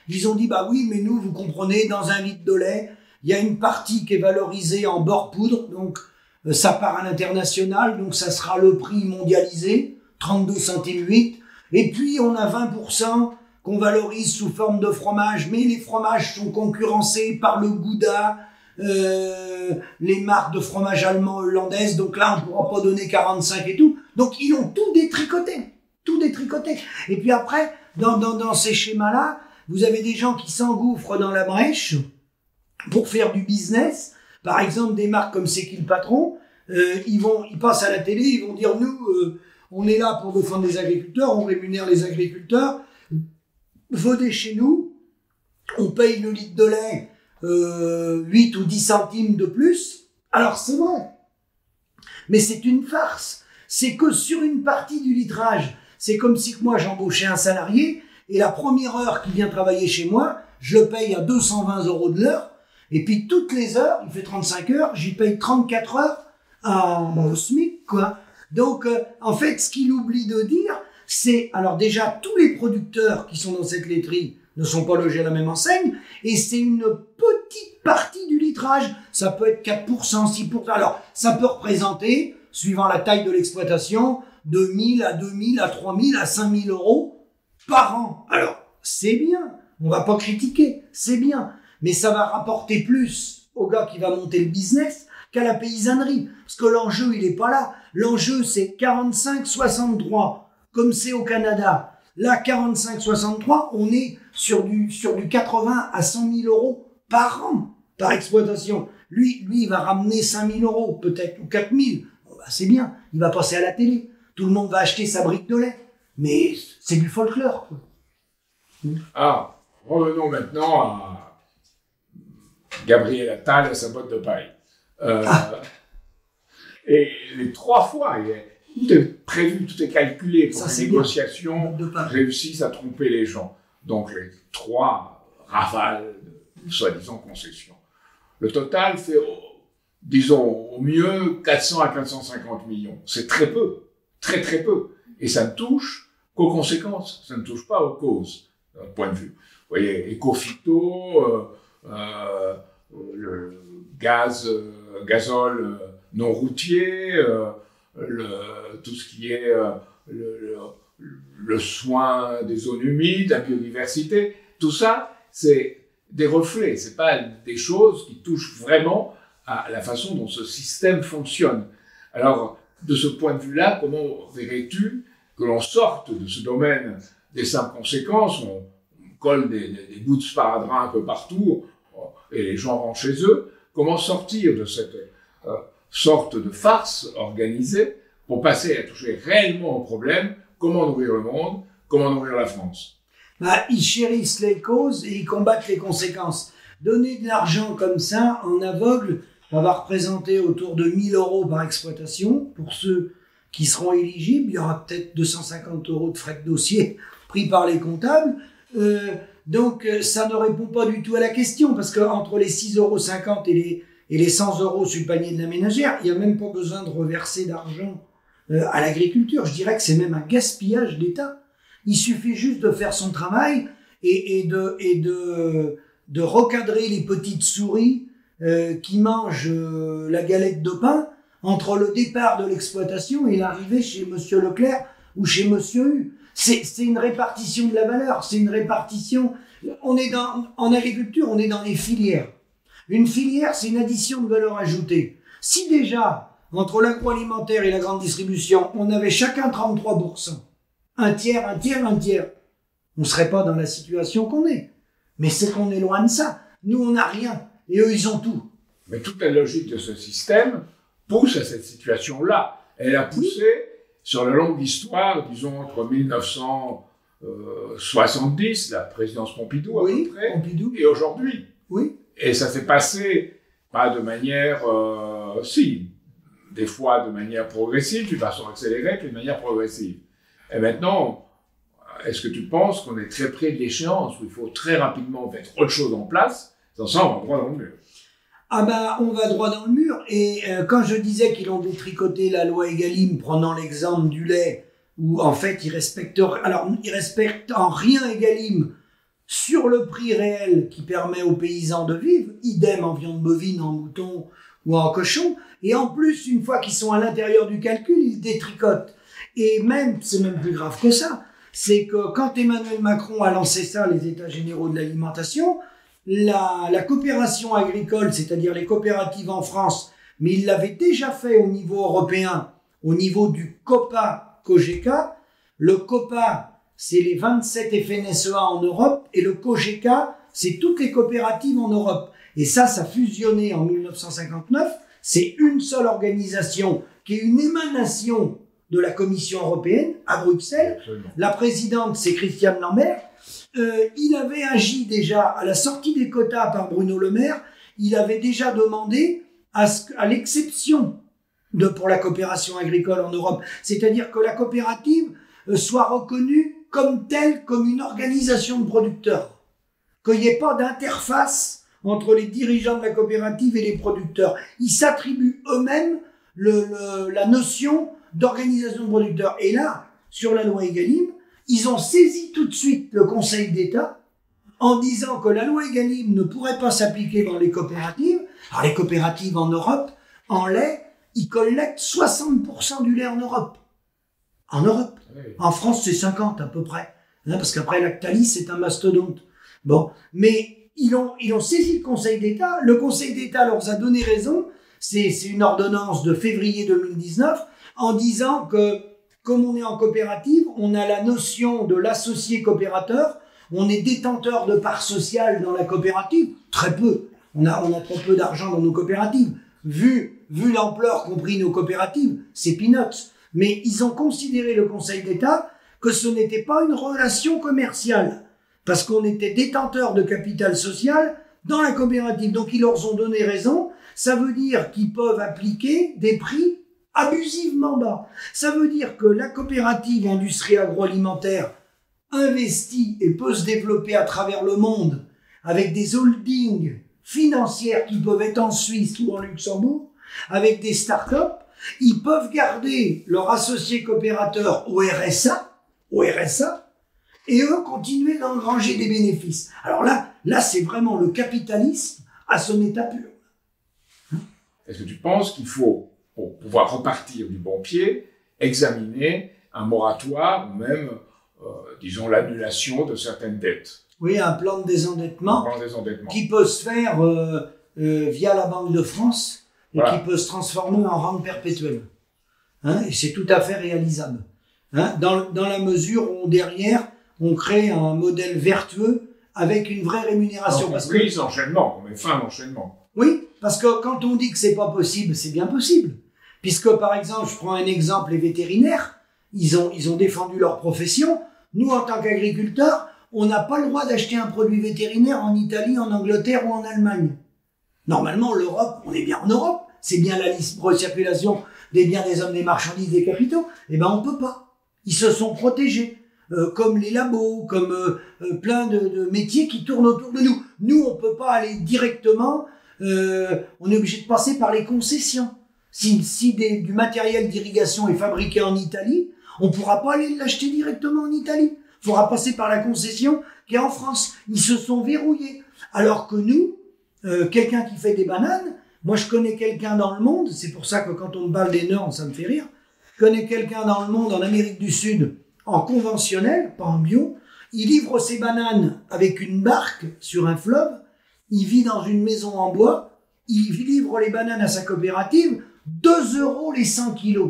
Speaker 1: ils ont dit, bah oui, mais nous, vous comprenez, dans un litre de lait, il y a une partie qui est valorisée en beurre poudre, donc euh, ça part à l'international, donc ça sera le prix mondialisé, trente-deux centimes huit. Et puis, on a vingt pour cent qu'on valorise sous forme de fromage, mais les fromages sont concurrencés par le Gouda, euh, les marques de fromage allemand hollandaises, donc là, on ne pourra pas donner quarante-cinq et tout. Donc, ils ont tout détricoté, tout détricoté. Et puis après, dans, dans, dans ces schémas-là, vous avez des gens qui s'engouffrent dans la brèche pour faire du business. Par exemple, des marques comme C'est qui le patron, euh, ils vont, ils passent à la télé, ils vont dire, nous, euh, on est là pour défendre les agriculteurs, on rémunère les agriculteurs, venez chez nous, on paye le litre de lait euh, huit ou dix centimes de plus. Alors c'est vrai, mais c'est une farce. C'est que sur une partie du litrage, c'est comme si moi j'embauchais un salarié et la première heure qu'il vient travailler chez moi, je le paye à deux cent vingt euros de l'heure, et puis toutes les heures, il fait trente-cinq heures, j'y paye trente-quatre heures à, bon, au SMIC, quoi. Donc, euh, en fait, ce qu'il oublie de dire, c'est, alors déjà, tous les producteurs qui sont dans cette laiterie ne sont pas logés à la même enseigne, et c'est une petite partie du litrage. Ça peut être quatre pour cent, six pour cent. Alors, ça peut représenter, suivant la taille de l'exploitation, de mille à deux mille, à trois mille, à cinq mille euros par an. Alors, c'est bien. On va pas critiquer. C'est bien. Mais ça va rapporter plus au gars qui va monter le business qu'à la paysannerie. Parce que l'enjeu, il est pas là. L'enjeu, c'est quarante-cinq soixante-trois, comme c'est au Canada. Là, quarante-cinq soixante-trois, on est sur du, sur du quatre-vingts à cent mille euros par an, par exploitation. Lui, lui, il va ramener cinq mille euros, peut-être, ou quatre mille. Bon, bah, c'est bien. Il va passer à la télé. Tout le monde va acheter sa brique de lait. Mais c'est du folklore, quoi.
Speaker 2: Ah, revenons maintenant à Gabriel Attal et sa botte de paille. Euh, ah. Et les trois fois, il est, tout est prévu, tout est calculé pour que les négociations réussissent à tromper les gens. Donc les trois rafales de soi-disant concessions. Le total fait, disons, au mieux quatre cents à quatre cent cinquante millions. C'est très peu, très très peu. Et ça ne touche qu'aux conséquences, ça ne touche pas aux causes, d'un point de vue. Vous voyez, éco-phyto, euh, euh, le gaz, euh, gazole euh, non routier, euh, le, tout ce qui est euh, le, le, le soin des zones humides, la biodiversité, tout ça, c'est des reflets, c'est pas des choses qui touchent vraiment à la façon dont ce système fonctionne. Alors, de ce point de vue-là, comment verrais-tu que l'on sorte de ce domaine des simples conséquences? On, on colle des, des, des bouts de sparadrap un peu partout et les gens rentrent chez eux. Comment sortir de cette euh, sorte de farce organisée pour passer à toucher réellement au problème? Comment nourrir le monde? Comment nourrir la France?
Speaker 1: Bah, ils chérissent les causes et ils combattent les conséquences. Donner de l'argent comme ça, en aveugle, ça va représenter autour de mille euros par exploitation. Pour ceux qui seront éligibles, il y aura peut-être deux cent cinquante euros de frais de dossier pris par les comptables. Euh, donc, ça ne répond pas du tout à la question, parce qu'entre les six euros cinquante et les, et les cent euros sur le panier de la ménagère, il n'y a même pas besoin de reverser d'argent euh, à l'agriculture. Je dirais que c'est même un gaspillage d'État. Il suffit juste de faire son travail et, et, de, et de, de recadrer les petites souris euh, qui mangent euh, la galette de pain entre le départ de l'exploitation et l'arrivée chez Monsieur Leclerc ou chez Monsieur U. C'est, c'est une répartition de la valeur, c'est une répartition. On est dans, en agriculture, on est dans les filières. Une filière, c'est une addition de valeur ajoutée. Si déjà, entre l'agroalimentaire et la grande distribution, on avait chacun trente-trois pour cent, un tiers, un tiers, un tiers, on ne serait pas dans la situation qu'on est. Mais c'est qu'on est loin de ça. Nous, on n'a rien. Et eux, ils ont tout.
Speaker 2: Mais toute la logique de ce système pousse à cette situation-là. Elle a poussé sur la longue histoire, disons, entre mille neuf cent soixante-dix, la présidence Pompidou, à
Speaker 1: oui,
Speaker 2: peu près,
Speaker 1: Pompidou.
Speaker 2: Et aujourd'hui.
Speaker 1: Oui.
Speaker 2: Et ça s'est passé, pas de manière, euh, si, des fois de manière progressive, d'une façon accélérée, puis de manière progressive. Et maintenant, est-ce que tu penses qu'on est très près de l'échéance, où il faut très rapidement mettre autre chose en place? Sans ça, on va droit dans le mur.
Speaker 1: Ah ben, on va droit dans le mur. Et euh, quand je disais qu'ils ont détricoté la loi Egalim, prenant l'exemple du lait, où en fait ils respectent, alors ils respectent en rien Egalim sur le prix réel qui permet aux paysans de vivre, idem en viande bovine, en mouton ou en cochon, et en plus, une fois qu'ils sont à l'intérieur du calcul, ils détricotent. Et même, c'est même plus grave que ça, c'est que quand Emmanuel Macron a lancé ça, les États généraux de l'alimentation, la, la coopération agricole, c'est-à-dire les coopératives en France, mais il l'avait déjà fait au niveau européen, au niveau du COPA-COGECA. Le COPA, c'est les vingt-sept F N S E A en Europe, et le COGECA, c'est toutes les coopératives en Europe. Et ça, ça a fusionné en mille neuf cent cinquante-neuf. C'est une seule organisation qui est une émanation de la Commission européenne à Bruxelles. Absolument. La présidente, c'est Christiane Lambert. Euh, il avait agi déjà à la sortie des quotas par Bruno Le Maire. Il avait déjà demandé à, ce, à l'exception de pour la coopération agricole en Europe, c'est-à-dire que la coopérative euh, soit reconnue comme telle, comme une organisation de producteurs, qu'il n'y ait pas d'interface entre les dirigeants de la coopérative et les producteurs. Ils s'attribuent eux-mêmes le, le, la notion d'organisation de producteurs. Et là, sur la loi Egalim, ils ont saisi tout de suite le Conseil d'État en disant que la loi Egalim ne pourrait pas s'appliquer dans les coopératives. Alors les coopératives en Europe, en lait, ils collectent soixante pour cent du lait en Europe. En Europe. Oui. En France, c'est cinquante à peu près. Hein, parce qu'après, Lactalis, c'est un mastodonte. Bon. Mais ils ont, ils ont saisi le Conseil d'État. Le Conseil d'État leur a donné raison. C'est, c'est une ordonnance de février deux mille dix-neuf en disant que, comme on est en coopérative, on a la notion de l'associé coopérateur. On est détenteur de parts sociales dans la coopérative. Très peu. On a, on a trop peu d'argent dans nos coopératives. Vu, vu l'ampleur qu'ont pris nos coopératives, c'est peanuts. Mais ils ont considéré, le Conseil d'État, que ce n'était pas une relation commerciale. Parce qu'on était détenteur de capital social dans la coopérative. Donc ils leur ont donné raison. Ça veut dire qu'ils peuvent appliquer des prix abusivement bas. Ça veut dire que la coopérative industrie agroalimentaire investit et peut se développer à travers le monde avec des holdings financières qui peuvent être en Suisse ou en Luxembourg, avec des start-up. Ils peuvent garder leur associé coopérateur au R S A, au R S A, et eux continuer d'engranger des bénéfices. Alors là, là, c'est vraiment le capitalisme à son état pur.
Speaker 2: Est-ce que tu penses qu'il faut, pour pouvoir repartir du bon pied, examiner un moratoire ou même, euh, disons, l'annulation de certaines dettes?
Speaker 1: Oui, un plan de désendettement,
Speaker 2: un plan de désendettement.
Speaker 1: qui peut se faire euh, euh, via la Banque de France et voilà. Qui peut se transformer en rente perpétuelle. Hein, et c'est tout à fait réalisable. Hein, dans, dans la mesure où derrière, on crée un modèle vertueux avec une vraie rémunération.
Speaker 2: Donc, parce oui, que l'enchaînement, on met fin à l'enchaînement.
Speaker 1: Oui, parce que quand on dit que c'est pas possible, c'est bien possible. Puisque par exemple, je prends un exemple, les vétérinaires, ils ont, ils ont défendu leur profession. Nous, en tant qu'agriculteurs, on n'a pas le droit d'acheter un produit vétérinaire en Italie, en Angleterre ou en Allemagne. Normalement, l'Europe, on est bien en Europe. C'est bien la libre circulation des biens, des hommes, des marchandises, des capitaux. Eh ben, on peut pas. Ils se sont protégés. Euh, comme les labos, comme euh, euh, plein de, de métiers qui tournent autour de nous. Nous, on peut pas aller directement. Euh, on est obligé de passer par les concessions. Si, si des, du matériel d'irrigation est fabriqué en Italie, on pourra pas aller l'acheter directement en Italie. Il faudra passer par la concession qui est en France. Ils se sont verrouillés. Alors que nous, euh, quelqu'un qui fait des bananes, moi je connais quelqu'un dans le monde, c'est pour ça que quand on me parle des normes, ça me fait rire. Je connais quelqu'un dans le monde, en Amérique du Sud, en conventionnel, pas en bio. Il livre ses bananes avec une barque sur un fleuve. Il vit dans une maison en bois. Il livre les bananes à sa coopérative. deux euros les cent kilos.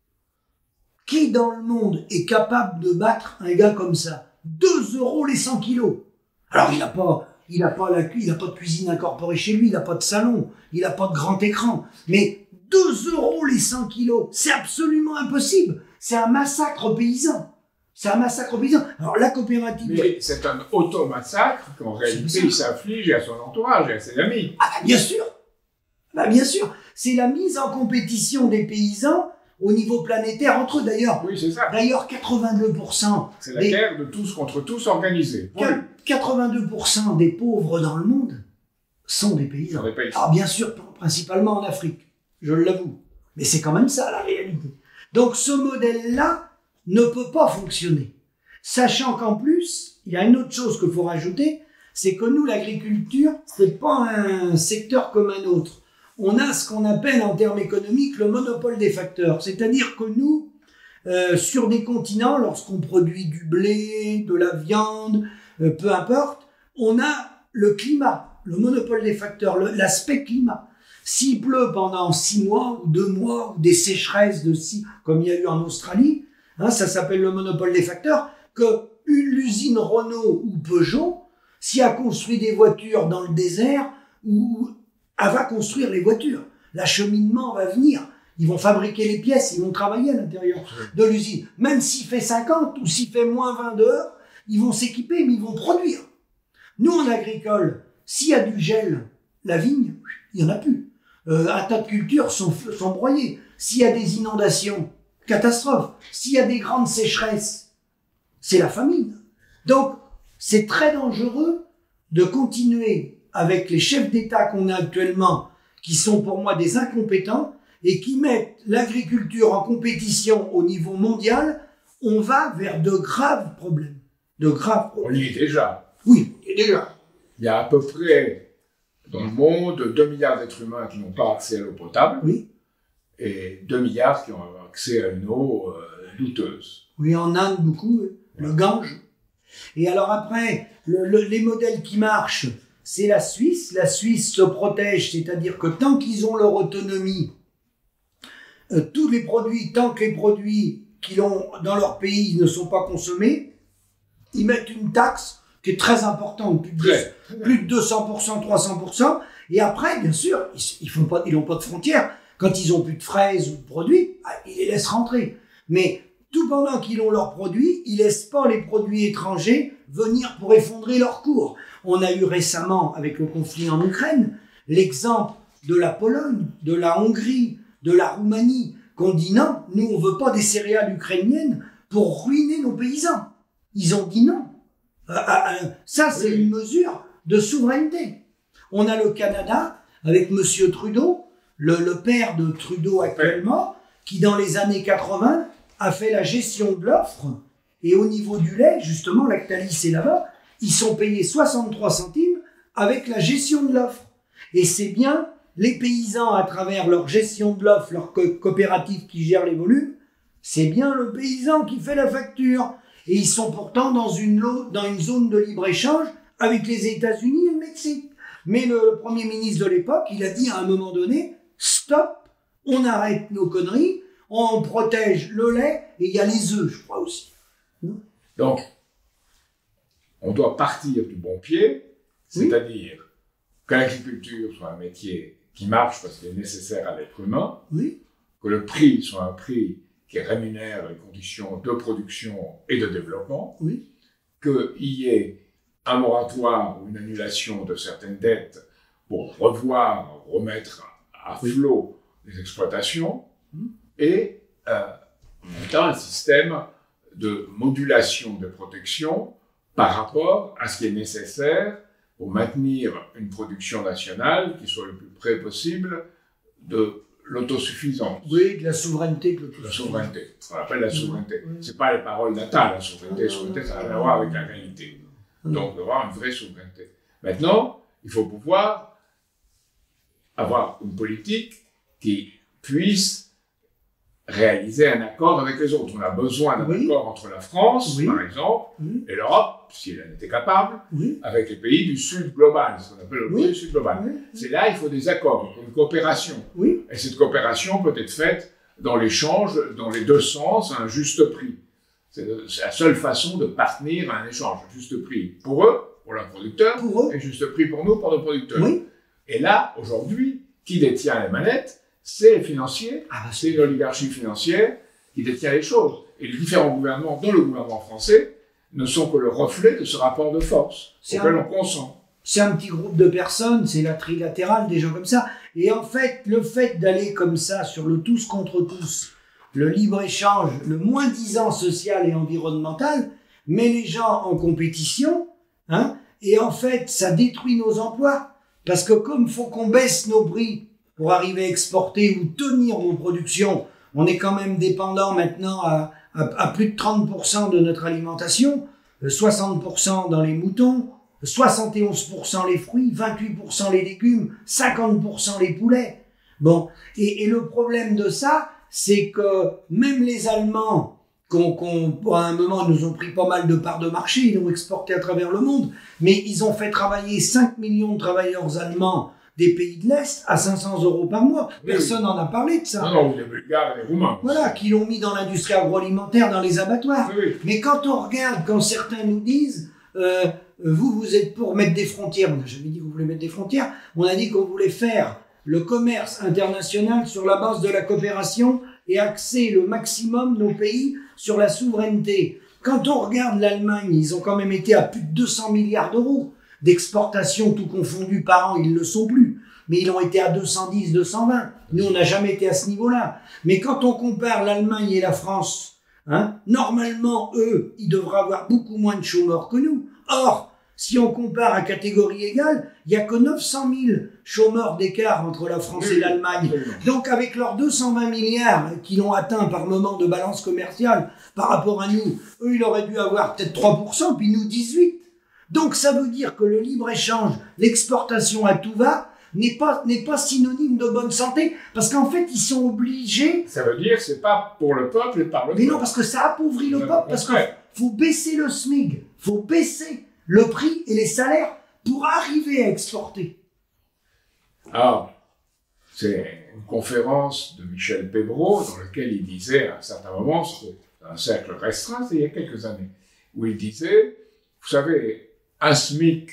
Speaker 1: Qui dans le monde est capable de battre un gars comme ça? deux euros les cent kilos. Alors il n'a pas, il a pas la, il a pas de cuisine incorporée chez lui, il n'a pas de salon, il n'a pas de grand écran. Mais deux euros les cent kilos, c'est absolument impossible. C'est un massacre paysan. C'est un massacre paysan. Alors la coopérative...
Speaker 2: Mais c'est un auto-massacre qu'en réalité il s'inflige à son entourage et à ses amis.
Speaker 1: Ah bah bien sûr. Bah bien sûr. C'est la mise en compétition des paysans au niveau planétaire entre eux. D'ailleurs,
Speaker 2: oui, c'est ça.
Speaker 1: D'ailleurs, quatre-vingt-deux pour cent...
Speaker 2: C'est la des... guerre de tous contre tous organisée.
Speaker 1: quatre-vingt-deux pour cent des pauvres dans le monde sont des paysans.
Speaker 2: Des paysans.
Speaker 1: Alors bien sûr, principalement en Afrique, je l'avoue. Mais c'est quand même ça la réalité. Donc ce modèle-là ne peut pas fonctionner. Sachant qu'en plus, il y a une autre chose qu'il faut rajouter, c'est que nous, l'agriculture, c'est pas un secteur comme un autre. On a ce qu'on appelle en termes économiques le monopole des facteurs. C'est-à-dire que nous, euh, sur des continents, lorsqu'on produit du blé, de la viande, euh, peu importe, on a le climat, le monopole des facteurs, le, l'aspect climat. S'il pleut pendant six mois ou deux mois ou des sécheresses de six, comme il y a eu en Australie, hein, ça s'appelle le monopole des facteurs, que une, l'usine Renault ou Peugeot, si elle construit des voitures dans le désert, ou elle va construire les voitures. L'acheminement va venir. Ils vont fabriquer les pièces, ils vont travailler à l'intérieur de l'usine. Même s'il fait cinquante ou s'il fait moins vingt dehors, ils vont s'équiper, mais ils vont produire. Nous, en agricole, s'il y a du gel, la vigne, il n'y en a plus. Euh, un tas de cultures sont, sont broyées. S'il y a des inondations, catastrophe. S'il y a des grandes sécheresses, c'est la famine. Donc, c'est très dangereux de continuer avec les chefs d'État qu'on a actuellement, qui sont pour moi des incompétents, et qui mettent l'agriculture en compétition au niveau mondial. On va vers de graves problèmes. De graves problèmes.
Speaker 2: On y est déjà.
Speaker 1: Oui, on y est déjà.
Speaker 2: Il y a à peu près, dans le monde, deux milliards d'êtres humains qui n'ont pas accès à l'eau potable.
Speaker 1: Oui.
Speaker 2: Et deux milliards qui ont accès à une eau euh, douteuse.
Speaker 1: Oui, en Inde, beaucoup, ouais. Le Gange. Et alors après, le, le, les modèles qui marchent, c'est la Suisse. La Suisse se protège, c'est-à-dire que tant qu'ils ont leur autonomie, euh, tous les produits, tant que les produits qu'ils ont dans leur pays ne sont pas consommés, ils mettent une taxe qui est très importante, plus de,
Speaker 2: Très.
Speaker 1: plus de deux cents pour cent, trois cents pour cent. Et après, bien sûr, ils ils font pas, ils n'ont pas de frontières. Quand ils ont plus de fraises ou de produits, ils les laissent rentrer. Mais tout pendant qu'ils ont leurs produits, ils laissent pas les produits étrangers venir pour effondrer leurs cours. On a eu récemment, avec le conflit en Ukraine, l'exemple de la Pologne, de la Hongrie, de la Roumanie, qu'on dit non, nous on veut pas des céréales ukrainiennes pour ruiner nos paysans. Ils ont dit non. Euh, euh, ça, c'est
Speaker 2: Oui.
Speaker 1: une mesure de souveraineté. On a le Canada avec Monsieur Trudeau, le, le père de Trudeau actuellement, qui dans les années quatre-vingts a fait la gestion de l'offre. Et au niveau du lait, justement, Lactalis est là-bas, ils sont payés soixante-trois centimes avec la gestion de l'offre. Et c'est bien les paysans, à travers leur gestion de l'offre, leur co- coopérative qui gère les volumes, c'est bien le paysan qui fait la facture. Et ils sont pourtant dans une, lo- dans une zone de libre-échange avec les États-Unis et le Mexique. Mais le, le Premier ministre de l'époque, il a dit à un moment donné, stop, on arrête nos conneries, on protège le lait, et il y a les œufs, je crois aussi.
Speaker 2: Donc, on doit partir du bon pied,
Speaker 1: Oui.
Speaker 2: c'est-à-dire que l'agriculture soit un métier qui marche parce qu'il est nécessaire à l'être humain,
Speaker 1: Oui,
Speaker 2: que le prix soit un prix qui rémunère les conditions de production et de développement,
Speaker 1: oui,
Speaker 2: qu'il y ait un moratoire ou une annulation de certaines dettes pour revoir, remettre à flot les exploitations,
Speaker 1: Mm.
Speaker 2: et euh, en même temps un système de modulation de protection par rapport à ce qui est nécessaire pour maintenir une production nationale qui soit le plus près possible de l'autosuffisance.
Speaker 1: oui, de la souveraineté. De
Speaker 2: La souveraineté. On appelle la souveraineté.
Speaker 1: Oui.
Speaker 2: C'est pas les paroles d'Atta, la souveraineté. La
Speaker 1: Ah,
Speaker 2: souveraineté, ça n'a rien
Speaker 1: ah,
Speaker 2: à voir avec la réalité.
Speaker 1: ah.
Speaker 2: Donc, on doit avoir une vraie souveraineté. Maintenant, il faut pouvoir avoir une politique qui puisse réaliser un accord avec les autres. On a besoin d'un
Speaker 1: Oui.
Speaker 2: accord entre la France,
Speaker 1: Oui.
Speaker 2: par exemple,
Speaker 1: Oui,
Speaker 2: et l'Europe, si elle en était capable,
Speaker 1: oui,
Speaker 2: avec les pays du Sud global, ce qu'on appelle le
Speaker 1: Oui.
Speaker 2: pays du Sud global.
Speaker 1: oui,
Speaker 2: C'est là, il faut des accords, il faut une coopération.
Speaker 1: oui,
Speaker 2: Et cette coopération peut être faite dans l'échange, dans les deux sens, à un juste prix. C'est c'est la seule façon de partenir à un échange, un juste prix pour eux, pour leurs producteurs,
Speaker 1: pour eux.
Speaker 2: et juste prix pour nous, pour nos producteurs.
Speaker 1: Oui.
Speaker 2: Et là, aujourd'hui, qui détient les manettes? C'est les financiers,
Speaker 1: Ah bah,
Speaker 2: c'est l'oligarchie financière qui détient les choses. Et les différents gouvernements, dont le gouvernement français, ne sont que le reflet de ce rapport de force
Speaker 1: C'est
Speaker 2: auquel
Speaker 1: un-
Speaker 2: on consent.
Speaker 1: c'est un petit groupe de personnes, c'est la trilatérale, des gens comme ça. Et en fait, le fait d'aller comme ça sur le tous contre tous, le libre-échange, le moins-disant social et environnemental, met les gens en compétition, hein, et en fait, ça détruit nos emplois. Parce que comme il faut qu'on baisse nos prix pour arriver à exporter ou tenir nos productions, on est quand même dépendant maintenant à, à, à plus de trente pour cent de notre alimentation. soixante pour cent dans les moutons, soixante et onze pour cent les fruits, vingt-huit pour cent les légumes, cinquante pour cent les poulets. Bon, et, et le problème de ça, c'est que même les Allemands, qu'on, qu'on, à un moment, nous ont pris pas mal de parts de marché, ils ont exporté à travers le monde, mais ils ont fait travailler cinq millions de travailleurs allemands des pays de l'Est à cinq cents euros par mois.
Speaker 2: Oui,
Speaker 1: Personne n'en
Speaker 2: oui.
Speaker 1: a parlé de ça.
Speaker 2: Non, non, les Bulgares et les Roumains.
Speaker 1: Voilà, qui l'ont mis dans l'industrie agroalimentaire, dans les abattoirs.
Speaker 2: Oui, oui.
Speaker 1: Mais quand on regarde, quand certains nous disent, euh, vous, vous êtes pour mettre des frontières, on n'a jamais dit que vous voulez mettre des frontières, on a dit qu'on voulait faire le commerce international sur la base de la coopération et axer le maximum nos pays sur la souveraineté. Quand on regarde l'Allemagne, ils ont quand même été à plus de deux cents milliards d'euros d'exportation, tout confondu par an, ils ne le sont plus. Mais ils ont été à deux cent dix, deux cent vingt. Nous, on n'a jamais été à ce niveau-là. Mais quand on compare l'Allemagne et la France, hein, normalement, eux, ils devraient avoir beaucoup moins de chômeurs que nous. Or, si on compare à catégorie égale, il n'y a que neuf cent mille chômeurs d'écart entre la France
Speaker 2: Oui,
Speaker 1: et l'Allemagne.
Speaker 2: absolument.
Speaker 1: Donc, avec leurs deux cent vingt milliards qu'ils ont atteints par moment de balance commerciale par rapport à nous, eux, ils auraient dû avoir peut-être trois pour cent, puis nous dix-huit. Donc, ça veut dire que le libre-échange, l'exportation à tout va, n'est pas, n'est pas synonyme de bonne santé, parce qu'en fait, ils sont obligés.
Speaker 2: Ça veut dire que c'est pas pour le peuple et par le
Speaker 1: Mais
Speaker 2: peuple.
Speaker 1: non, parce que ça appauvrit le
Speaker 2: Bien,
Speaker 1: peuple, parce qu'il
Speaker 2: ouais.
Speaker 1: faut baisser le SMIC, faut baisser le prix et les salaires pour arriver à exporter.
Speaker 2: Ah, c'est une conférence de Michel Pébreau dans laquelle il disait à un certain moment, c'était un cercle restreint, c'est il y a quelques années, où il disait, vous savez, un SMIC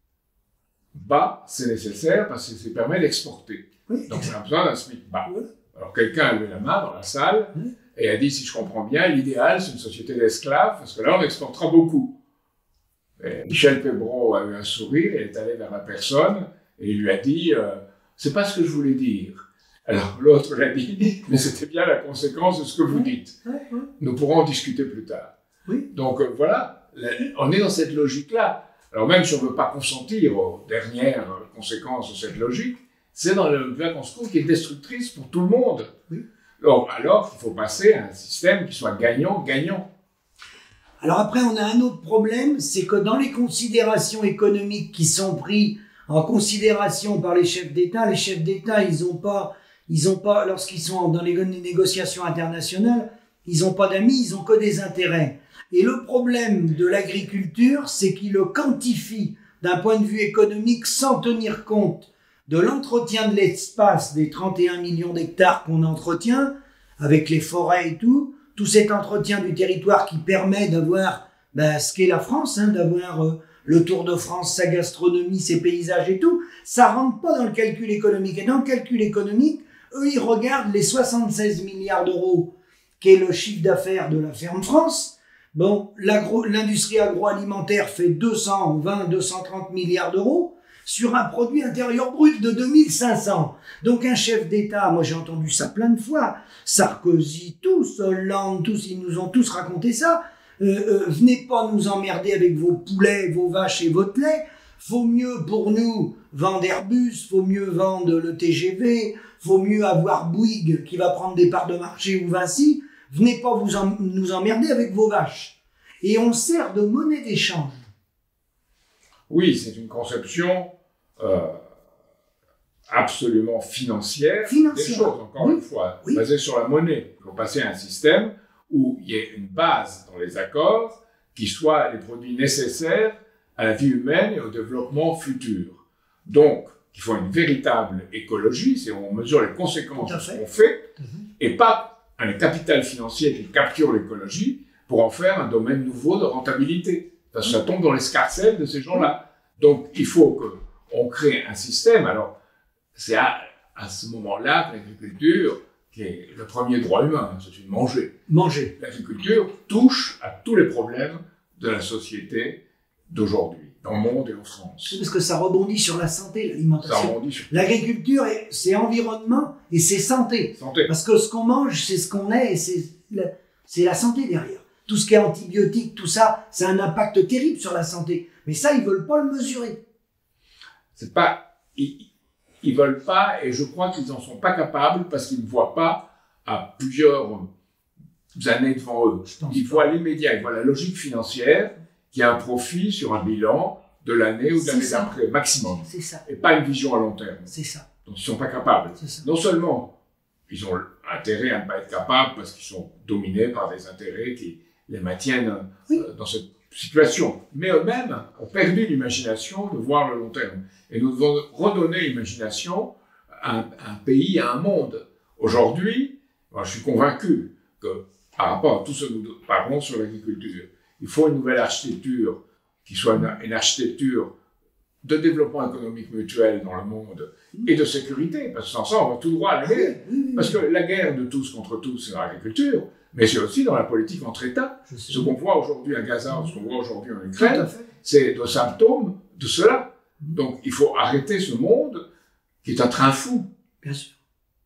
Speaker 2: bas, c'est nécessaire parce que ça permet d'exporter.
Speaker 1: Oui.
Speaker 2: Donc on a besoin d'un SMIC bas.
Speaker 1: Oui.
Speaker 2: Alors quelqu'un a levé la main dans la salle
Speaker 1: Oui.
Speaker 2: et a dit, si je comprends bien, l'idéal c'est une société d'esclaves parce que là on exportera beaucoup. Et Michel Pébreau a eu un sourire, il est allé vers la personne et il lui a dit, euh, c'est pas ce que je voulais dire. Alors l'autre l'a dit, mais c'était bien la conséquence de ce que vous dites.
Speaker 1: Oui, oui.
Speaker 2: Nous pourrons en discuter plus tard.
Speaker 1: Oui.
Speaker 2: Donc euh, voilà, la- on est dans cette logique-là. Alors même si on ne veut pas consentir aux dernières conséquences de cette logique, c'est dans le bien qu'on se trouve qui est destructrice pour tout le monde.
Speaker 1: Oui.
Speaker 2: Alors, alors il faut passer à un système qui soit gagnant-gagnant.
Speaker 1: Alors après, on a un autre problème, c'est que dans les considérations économiques qui sont prises en considération par les chefs d'État, les chefs d'État, ils ont pas, ils ont pas, lorsqu'ils sont dans les négociations internationales, ils ont pas d'amis, ils ont que des intérêts. Et le problème de l'agriculture, c'est qu'ils le quantifient d'un point de vue économique sans tenir compte de l'entretien de l'espace des trente et un millions d'hectares qu'on entretient, avec les forêts et tout, tout cet entretien du territoire qui permet d'avoir ben, ce qu'est la France, hein, d'avoir euh, le Tour de France, sa gastronomie, ses paysages et tout, ça rentre pas dans le calcul économique. Et dans le calcul économique, eux, ils regardent les soixante-seize milliards d'euros qui est le chiffre d'affaires de la ferme France. Bon, l'agro, l'industrie agroalimentaire fait deux cent vingt, deux cent trente milliards d'euros sur un produit intérieur brut de deux mille cinq cents. Donc un chef d'État, moi j'ai entendu ça plein de fois, Sarkozy, tous, Hollande, tous, ils nous ont tous raconté ça. Euh, euh, venez pas nous emmerder avec vos poulets, vos vaches et votre lait. Faut mieux pour nous vendre Airbus, faut mieux vendre le T G V, faut mieux avoir Bouygues qui va prendre des parts de marché ou Vinci. Venez pas vous en, nous emmerder avec vos vaches. Et on sert de monnaie d'échange.
Speaker 2: Oui, c'est une conception euh, absolument financière,
Speaker 1: Financière.
Speaker 2: des choses, encore
Speaker 1: Oui.
Speaker 2: une fois,
Speaker 1: Oui.
Speaker 2: basée sur la monnaie. Il faut passer à un système où il y ait une base dans les accords qui soit les produits nécessaires à la vie humaine et au développement futur. Donc, il faut une véritable écologie, c'est où on mesure les conséquences
Speaker 1: Tout à
Speaker 2: de ce
Speaker 1: fait.
Speaker 2: qu'on fait,
Speaker 1: Mhm.
Speaker 2: et pas un capital financier qui capture l'écologie pour en faire un domaine nouveau de rentabilité. Parce que ça tombe dans l'escarcelle de ces gens-là. Donc, il faut qu'on crée un système. Alors, c'est à, à ce moment-là que l'agriculture, qui est le premier droit humain, c'est une manger.
Speaker 1: Manger.
Speaker 2: L'agriculture touche à tous les problèmes de la société d'aujourd'hui, dans le monde et en France.
Speaker 1: Parce que ça rebondit sur la santé,
Speaker 2: Ça
Speaker 1: l'alimentation.
Speaker 2: rebondit sur
Speaker 1: L'agriculture, est- c'est environnement et c'est santé.
Speaker 2: la santé.
Speaker 1: Parce que ce qu'on mange, c'est ce qu'on est et c'est la, c'est la santé derrière. Tout ce qui est antibiotique, tout ça, ça a un impact terrible sur la santé. Mais ça, ils veulent pas le mesurer.
Speaker 2: C'est pas, ils, ils veulent pas, et je crois qu'ils en sont pas capables parce qu'ils ne voient pas à plusieurs années devant eux.
Speaker 1: Je pense
Speaker 2: Ils voient l'immédiat, ils voient la logique financière qui a un profit sur un bilan de l'année ou de l'année d'après, maximum.
Speaker 1: C'est ça.
Speaker 2: Et pas une vision à long terme.
Speaker 1: C'est ça.
Speaker 2: Donc ils ne sont pas capables. Non seulement ils ont intérêt à ne pas être capables parce qu'ils sont dominés par des intérêts qui les maintiennent oui. euh, dans cette situation, mais eux-mêmes ont perdu l'imagination de voir le long terme. Et nous devons redonner l'imagination à un, à un pays, à un monde. Aujourd'hui, moi, je suis convaincu que par rapport à tout ce que nous parlons sur l'agriculture, il faut une nouvelle architecture qui soit une, une architecture de développement économique mutuel dans le monde et de sécurité, parce que sans ça, on va tout droit à la guerre. Parce que la guerre de tous contre tous, c'est dans l'agriculture, mais c'est aussi dans la politique entre États. Ce qu'on voit aujourd'hui à Gaza, ce qu'on voit aujourd'hui en Ukraine, c'est des symptômes de cela. Donc, il faut arrêter ce monde qui est un train fou.
Speaker 1: Bien sûr.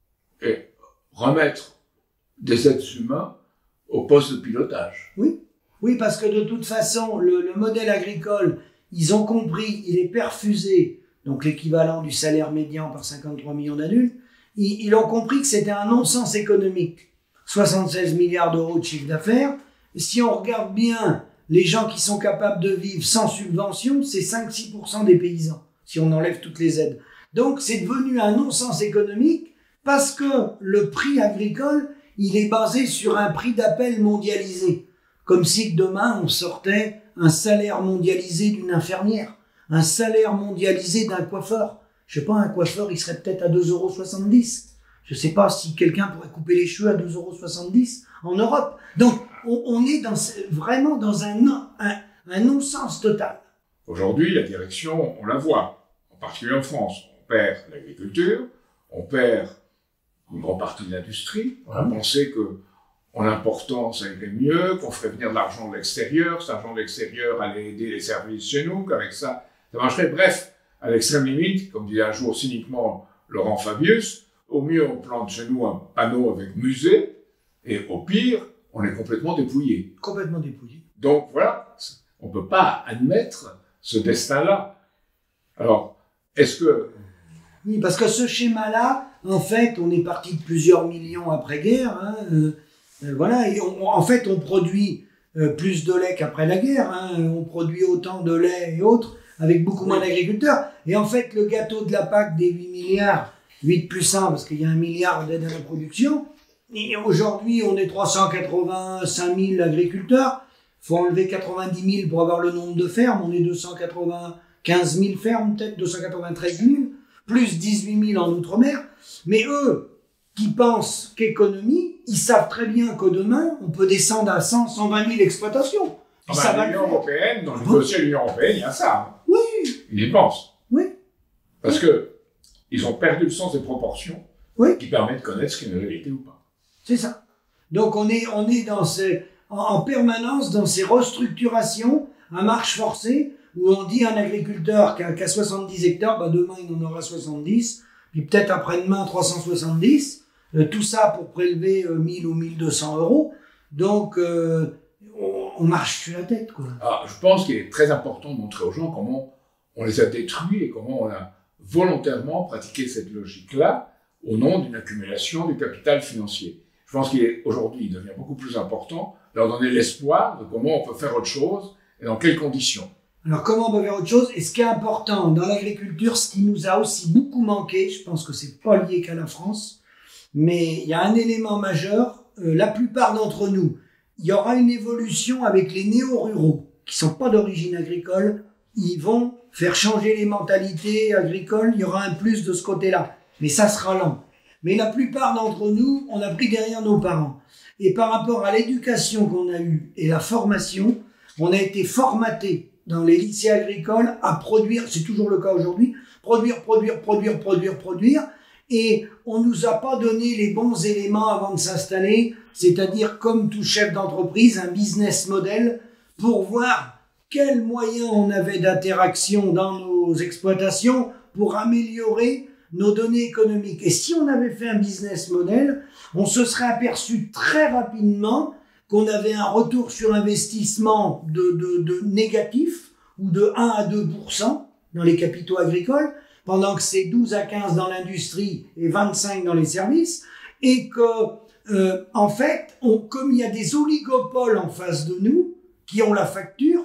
Speaker 2: Et remettre des êtres humains au poste de pilotage.
Speaker 1: Oui, oui, parce que de toute façon, le, le modèle agricole, ils ont compris, il est perfusé, donc l'équivalent du salaire médian par cinquante-trois millions d'adultes, ils, ils ont compris que c'était un non-sens économique. soixante-seize milliards d'euros de chiffre d'affaires. Si on regarde bien les gens qui sont capables de vivre sans subvention, c'est cinq à six pour cent des paysans, si on enlève toutes les aides. Donc c'est devenu un non-sens économique parce que le prix agricole, il est basé sur un prix d'appel mondialisé. Comme si demain on sortait un salaire mondialisé d'une infirmière, un salaire mondialisé d'un coiffeur. Je sais pas, un coiffeur, il serait peut-être à deux euros soixante-dix. Je sais pas si quelqu'un pourrait couper les cheveux à deux euros soixante-dix en Europe. Donc, on, on est dans, vraiment dans un, un, un non-sens total.
Speaker 2: Aujourd'hui, la direction, on la voit, en particulier en France. On perd l'agriculture, on perd une grande partie de l'industrie. On a pensé que en important, ça irait mieux, qu'on ferait venir de l'argent de l'extérieur, cet argent de l'extérieur allait aider les services chez nous, qu'avec ça, ça marcherait. Bref, à l'extrême limite, comme disait un jour cyniquement Laurent Fabius, au mieux, on plante chez nous un panneau avec musée, et au pire, on est complètement dépouillé.
Speaker 1: Complètement dépouillé.
Speaker 2: Donc voilà, on ne peut pas admettre ce destin-là. Alors, est-ce que...
Speaker 1: Oui, parce que ce schéma-là, en fait, on est parti de plusieurs millions après-guerre, hein, euh, Euh, voilà, et on, en fait, on produit euh, plus de lait qu'après la guerre. Hein, on produit autant de lait et autres, avec beaucoup moins d'agriculteurs. Et en fait, le gâteau de la P A C des huit milliards, huit plus un, parce qu'il y a un milliard d'aide à la production, et aujourd'hui, on est trois cent quatre-vingt-cinq mille agriculteurs. Il faut enlever quatre-vingt-dix mille pour avoir le nombre de fermes. On est deux cent quatre-vingt-quinze mille fermes, peut-être deux cent quatre-vingt-treize mille, plus dix-huit mille en Outre-mer. Mais eux, qui pensent qu'économie, ils savent très bien que demain, on peut descendre à cent, cent vingt mille exploitations.
Speaker 2: Ah bah, bah, L'Union européenne, dans le dossier de l'Union européenne, il y a ça. Hein.
Speaker 1: Oui.
Speaker 2: Ils y pensent.
Speaker 1: Oui.
Speaker 2: Parce
Speaker 1: oui.
Speaker 2: que ils ont perdu le sens des proportions
Speaker 1: oui.
Speaker 2: qui permettent de connaître ce qu'est une réalité ou pas.
Speaker 1: C'est ça. Donc on est, on est dans ces, en, en permanence dans ces restructurations à marche forcée où on dit à un agriculteur qui a, qui a soixante-dix hectares, bah demain il en aura soixante-dix, puis peut-être après-demain trois cent soixante-dix. Euh, tout ça pour prélever euh, mille ou mille deux cents euros. Donc, euh, on, on marche sur la tête, quoi.
Speaker 2: Alors, je pense qu'il est très important de montrer aux gens comment on les a détruits et comment on a volontairement pratiqué cette logique-là au nom d'une accumulation du capital financier. Je pense qu'il est, aujourd'hui, il devient beaucoup plus important de leur donner l'espoir de comment on peut faire autre chose et dans quelles conditions.
Speaker 1: Alors, comment on peut faire autre chose? Et ce qui est important dans l'agriculture, ce qui nous a aussi beaucoup manqué, je pense que c'est pas lié qu'à la France, mais il y a un élément majeur, euh, la plupart d'entre nous, il y aura une évolution avec les néo-ruraux, qui sont pas d'origine agricole, ils vont faire changer les mentalités agricoles, il y aura un plus de ce côté-là, mais ça sera lent. Mais la plupart d'entre nous, on a pris derrière nos parents. Et par rapport à l'éducation qu'on a eue et la formation, on a été formaté dans les lycées agricoles à produire, c'est toujours le cas aujourd'hui, produire, produire, produire, produire, produire, et on nous a pas donné les bons éléments avant de s'installer, c'est-à-dire comme tout chef d'entreprise, un business model pour voir quels moyens on avait d'interaction dans nos exploitations pour améliorer nos données économiques. Et si on avait fait un business model, on se serait aperçu très rapidement qu'on avait un retour sur investissement de, de, de négatif ou de un à deux pour cent dans les capitaux agricoles, pendant que c'est douze à quinze dans l'industrie et vingt-cinq dans les services, et que, euh, en fait, on, comme il y a des oligopoles en face de nous, qui ont la facture,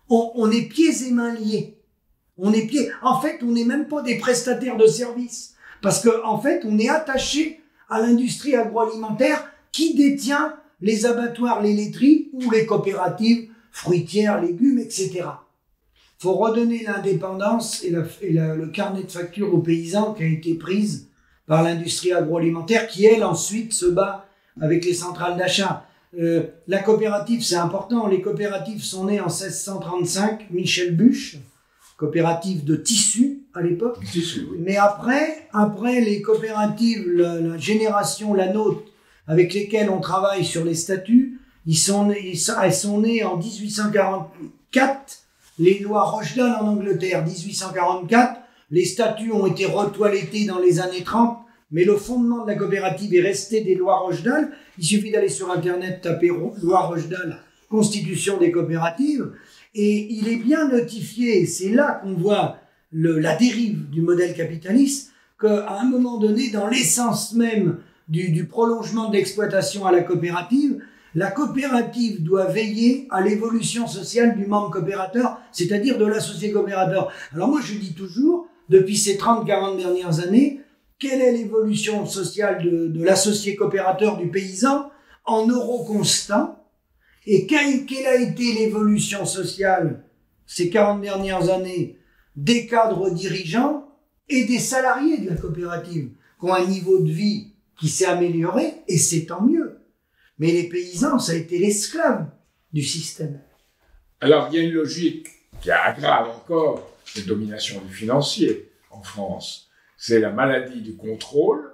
Speaker 1: on, on est pieds et mains liés. On est pieds. En fait, on n'est même pas des prestataires de services. Parce que, en fait, on est attaché à l'industrie agroalimentaire qui détient les abattoirs, les laiteries ou les coopératives fruitières, légumes, et cetera. Faut redonner l'indépendance et, la, et la, le carnet de facture aux paysans qui a été prise par l'industrie agroalimentaire qui, elle, ensuite se bat avec les centrales d'achat. Euh, la coopérative, c'est important. Les coopératives sont nées en seize cent trente-cinq, Michel Buch, coopérative de tissu à l'époque.
Speaker 2: Tissu, oui.
Speaker 1: Mais après, après les coopératives, la, la génération, la nôtre, avec lesquelles on travaille sur les statuts, ils sont, ils sont, elles sont nées en dix-huit cent quarante-quatre, les lois Rochdale en Angleterre, dix-huit cent quarante-quatre, les statuts ont été retoilettés dans les années trente, mais le fondement de la coopérative est resté des lois Rochdale. Il suffit d'aller sur Internet, taper loi Rochdale, Constitution des coopératives, et il est bien notifié, et c'est là qu'on voit le, la dérive du modèle capitaliste, qu'à un moment donné, dans l'essence même du, du prolongement de l'exploitation à la coopérative, la coopérative doit veiller à l'évolution sociale du membre coopérateur, c'est-à-dire de l'associé coopérateur. Alors moi, je dis toujours, depuis ces trente à quarante dernières années, quelle est l'évolution sociale de, de l'associé coopérateur, du paysan, en euros constants, et quelle, quelle a été l'évolution sociale ces quarante dernières années des cadres dirigeants et des salariés de la coopérative, qui ont un niveau de vie qui s'est amélioré, et c'est tant mieux. Mais les paysans, ça a été l'esclave du système.
Speaker 2: Alors, il y a une logique qui aggrave encore cette domination du financier en France. C'est la maladie du contrôle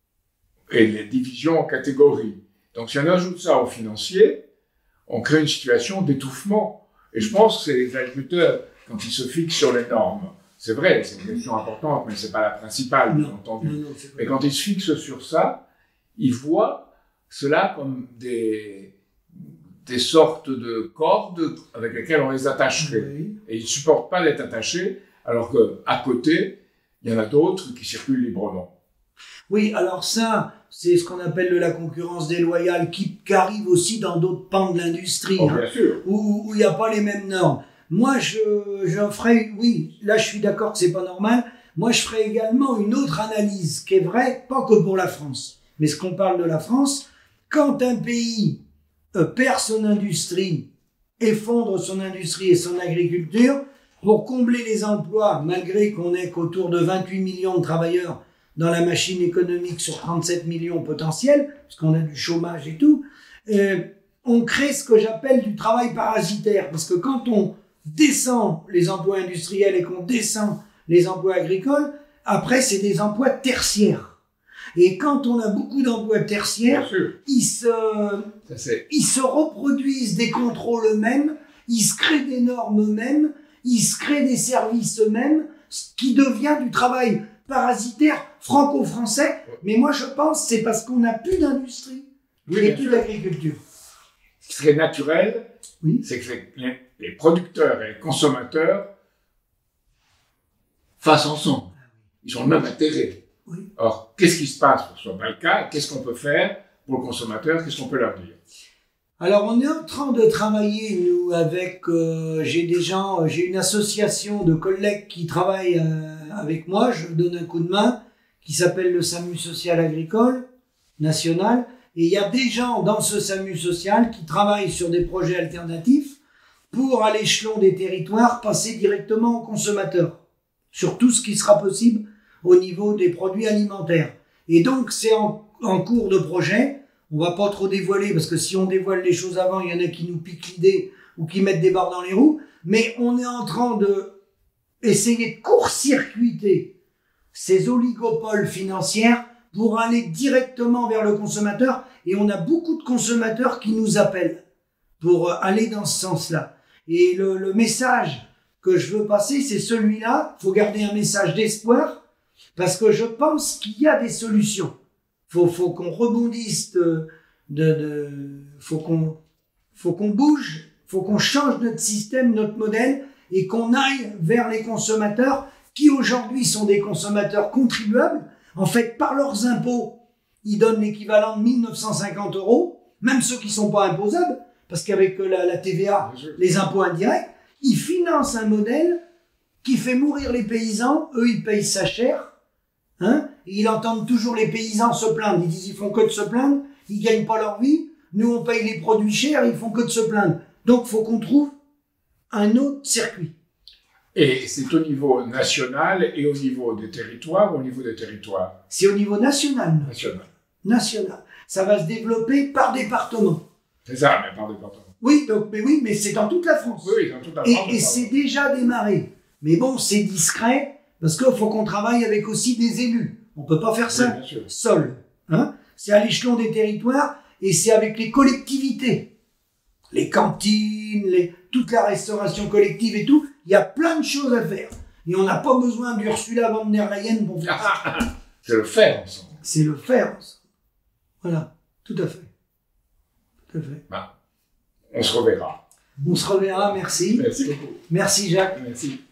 Speaker 2: et les divisions en catégories. Donc, si on ajoute ça au financier, on crée une situation d'étouffement. Et je pense que c'est les agriculteurs, quand ils se fixent sur les normes, c'est vrai, c'est une question importante, mais c'est pas la principale, bien entendu. Non, non, mais quand ils se fixent sur ça, ils voient cela comme des, des sortes de cordes avec lesquelles on les attacherait. Oui. Et ils ne supportent pas d'être attachés, alors qu'à côté, il y en a d'autres qui circulent librement.
Speaker 1: Oui, alors ça, c'est ce qu'on appelle de la concurrence déloyale qui, qui arrive aussi dans d'autres pans de l'industrie,
Speaker 2: oh, bien sûr.
Speaker 1: où il n'y a pas les mêmes normes. Moi, je, je ferai, oui, là je suis d'accord que c'est pas normal, moi je ferai également une autre analyse qui est vraie, pas que pour la France, mais ce qu'on parle de la France, quand un pays euh, perd son industrie, effondre son industrie et son agriculture, pour combler les emplois, malgré qu'on ait qu'autour de vingt-huit millions de travailleurs dans la machine économique sur trente-sept millions potentiels, parce qu'on a du chômage et tout, euh, on crée ce que j'appelle du travail parasitaire, parce que quand on descend les emplois industriels et qu'on descend les emplois agricoles, après c'est des emplois tertiaires. Et quand on a beaucoup d'emplois tertiaires, ils se, Ça, ils se reproduisent des contrôles eux-mêmes, ils se créent des normes eux-mêmes, ils se créent des services eux-mêmes, ce qui devient du travail parasitaire franco-français. Mais moi je pense que c'est parce qu'on n'a plus d'industrie oui, et plus d'agriculture.
Speaker 2: Ce qui serait naturel, oui. c'est que les, les producteurs et les consommateurs fassent ensemble. Ils ont le même intérêt. Oui. Or, qu'est-ce qui se passe pour que ce soit pas le cas? Qu'est-ce qu'on peut faire pour le consommateur? Qu'est-ce qu'on peut leur dire?
Speaker 1: Alors, on est en train de travailler, nous, avec, euh, j'ai des gens, j'ai une association de collègues qui travaillent euh, avec moi, je donne un coup de main, qui s'appelle le SAMU social agricole national, et il y a des gens dans ce SAMU social qui travaillent sur des projets alternatifs pour, à l'échelon des territoires, passer directement aux consommateurs, sur tout ce qui sera possible au niveau des produits alimentaires. Et donc, c'est en, en cours de projet. On va pas trop dévoiler, parce que si on dévoile les choses avant, il y en a qui nous piquent l'idée ou qui mettent des barres dans les roues. Mais on est en train de essayer de court-circuiter ces oligopoles financières pour aller directement vers le consommateur. Et on a beaucoup de consommateurs qui nous appellent pour aller dans ce sens-là. Et le, le message que je veux passer, c'est celui-là. Il faut garder un message d'espoir, parce que je pense qu'il y a des solutions. Faut, faut qu'on rebondisse de, de, de faut qu'on, faut qu'on bouge, faut qu'on change notre système, notre modèle, et qu'on aille vers les consommateurs qui aujourd'hui sont des consommateurs contribuables. En fait, par leurs impôts, ils donnent l'équivalent de mille neuf cent cinquante euros, même ceux qui sont pas imposables, parce qu'avec la, la T V A, les impôts indirects, ils financent un modèle qui fait mourir les paysans. Eux, ils payent ça cher. Hein, et ils entendent toujours les paysans se plaindre. Ils disent ils font que de se plaindre, ils gagnent pas leur vie. Nous, on paye les produits chers, ils font que de se plaindre. Donc, faut qu'on trouve un autre circuit.
Speaker 2: Et c'est au niveau national et au niveau des territoires ou au niveau des territoires?
Speaker 1: C'est au niveau national.
Speaker 2: National.
Speaker 1: National. Ça va se développer par département.
Speaker 2: C'est ça, mais par département.
Speaker 1: Oui, donc, mais oui, mais c'est dans toute la France.
Speaker 2: Oui, oui, dans toute la France.
Speaker 1: Et, et c'est déjà démarré. Mais bon, c'est discret, parce qu'il faut qu'on travaille avec aussi des élus. On peut pas faire ça
Speaker 2: oui,
Speaker 1: seul. Hein, c'est à l'échelon des territoires et c'est avec les collectivités. Les cantines, les, toute la restauration collective et tout. Il y a plein de choses à faire. Et on n'a pas besoin d'Ursula von der Leyen pour faire ça.
Speaker 2: C'est le faire ensemble.
Speaker 1: C'est le faire ensemble. Voilà, tout à fait. Tout à fait.
Speaker 2: Bah, on se reverra.
Speaker 1: On se reverra, merci.
Speaker 2: Merci beaucoup.
Speaker 1: Merci Jacques.
Speaker 2: Merci.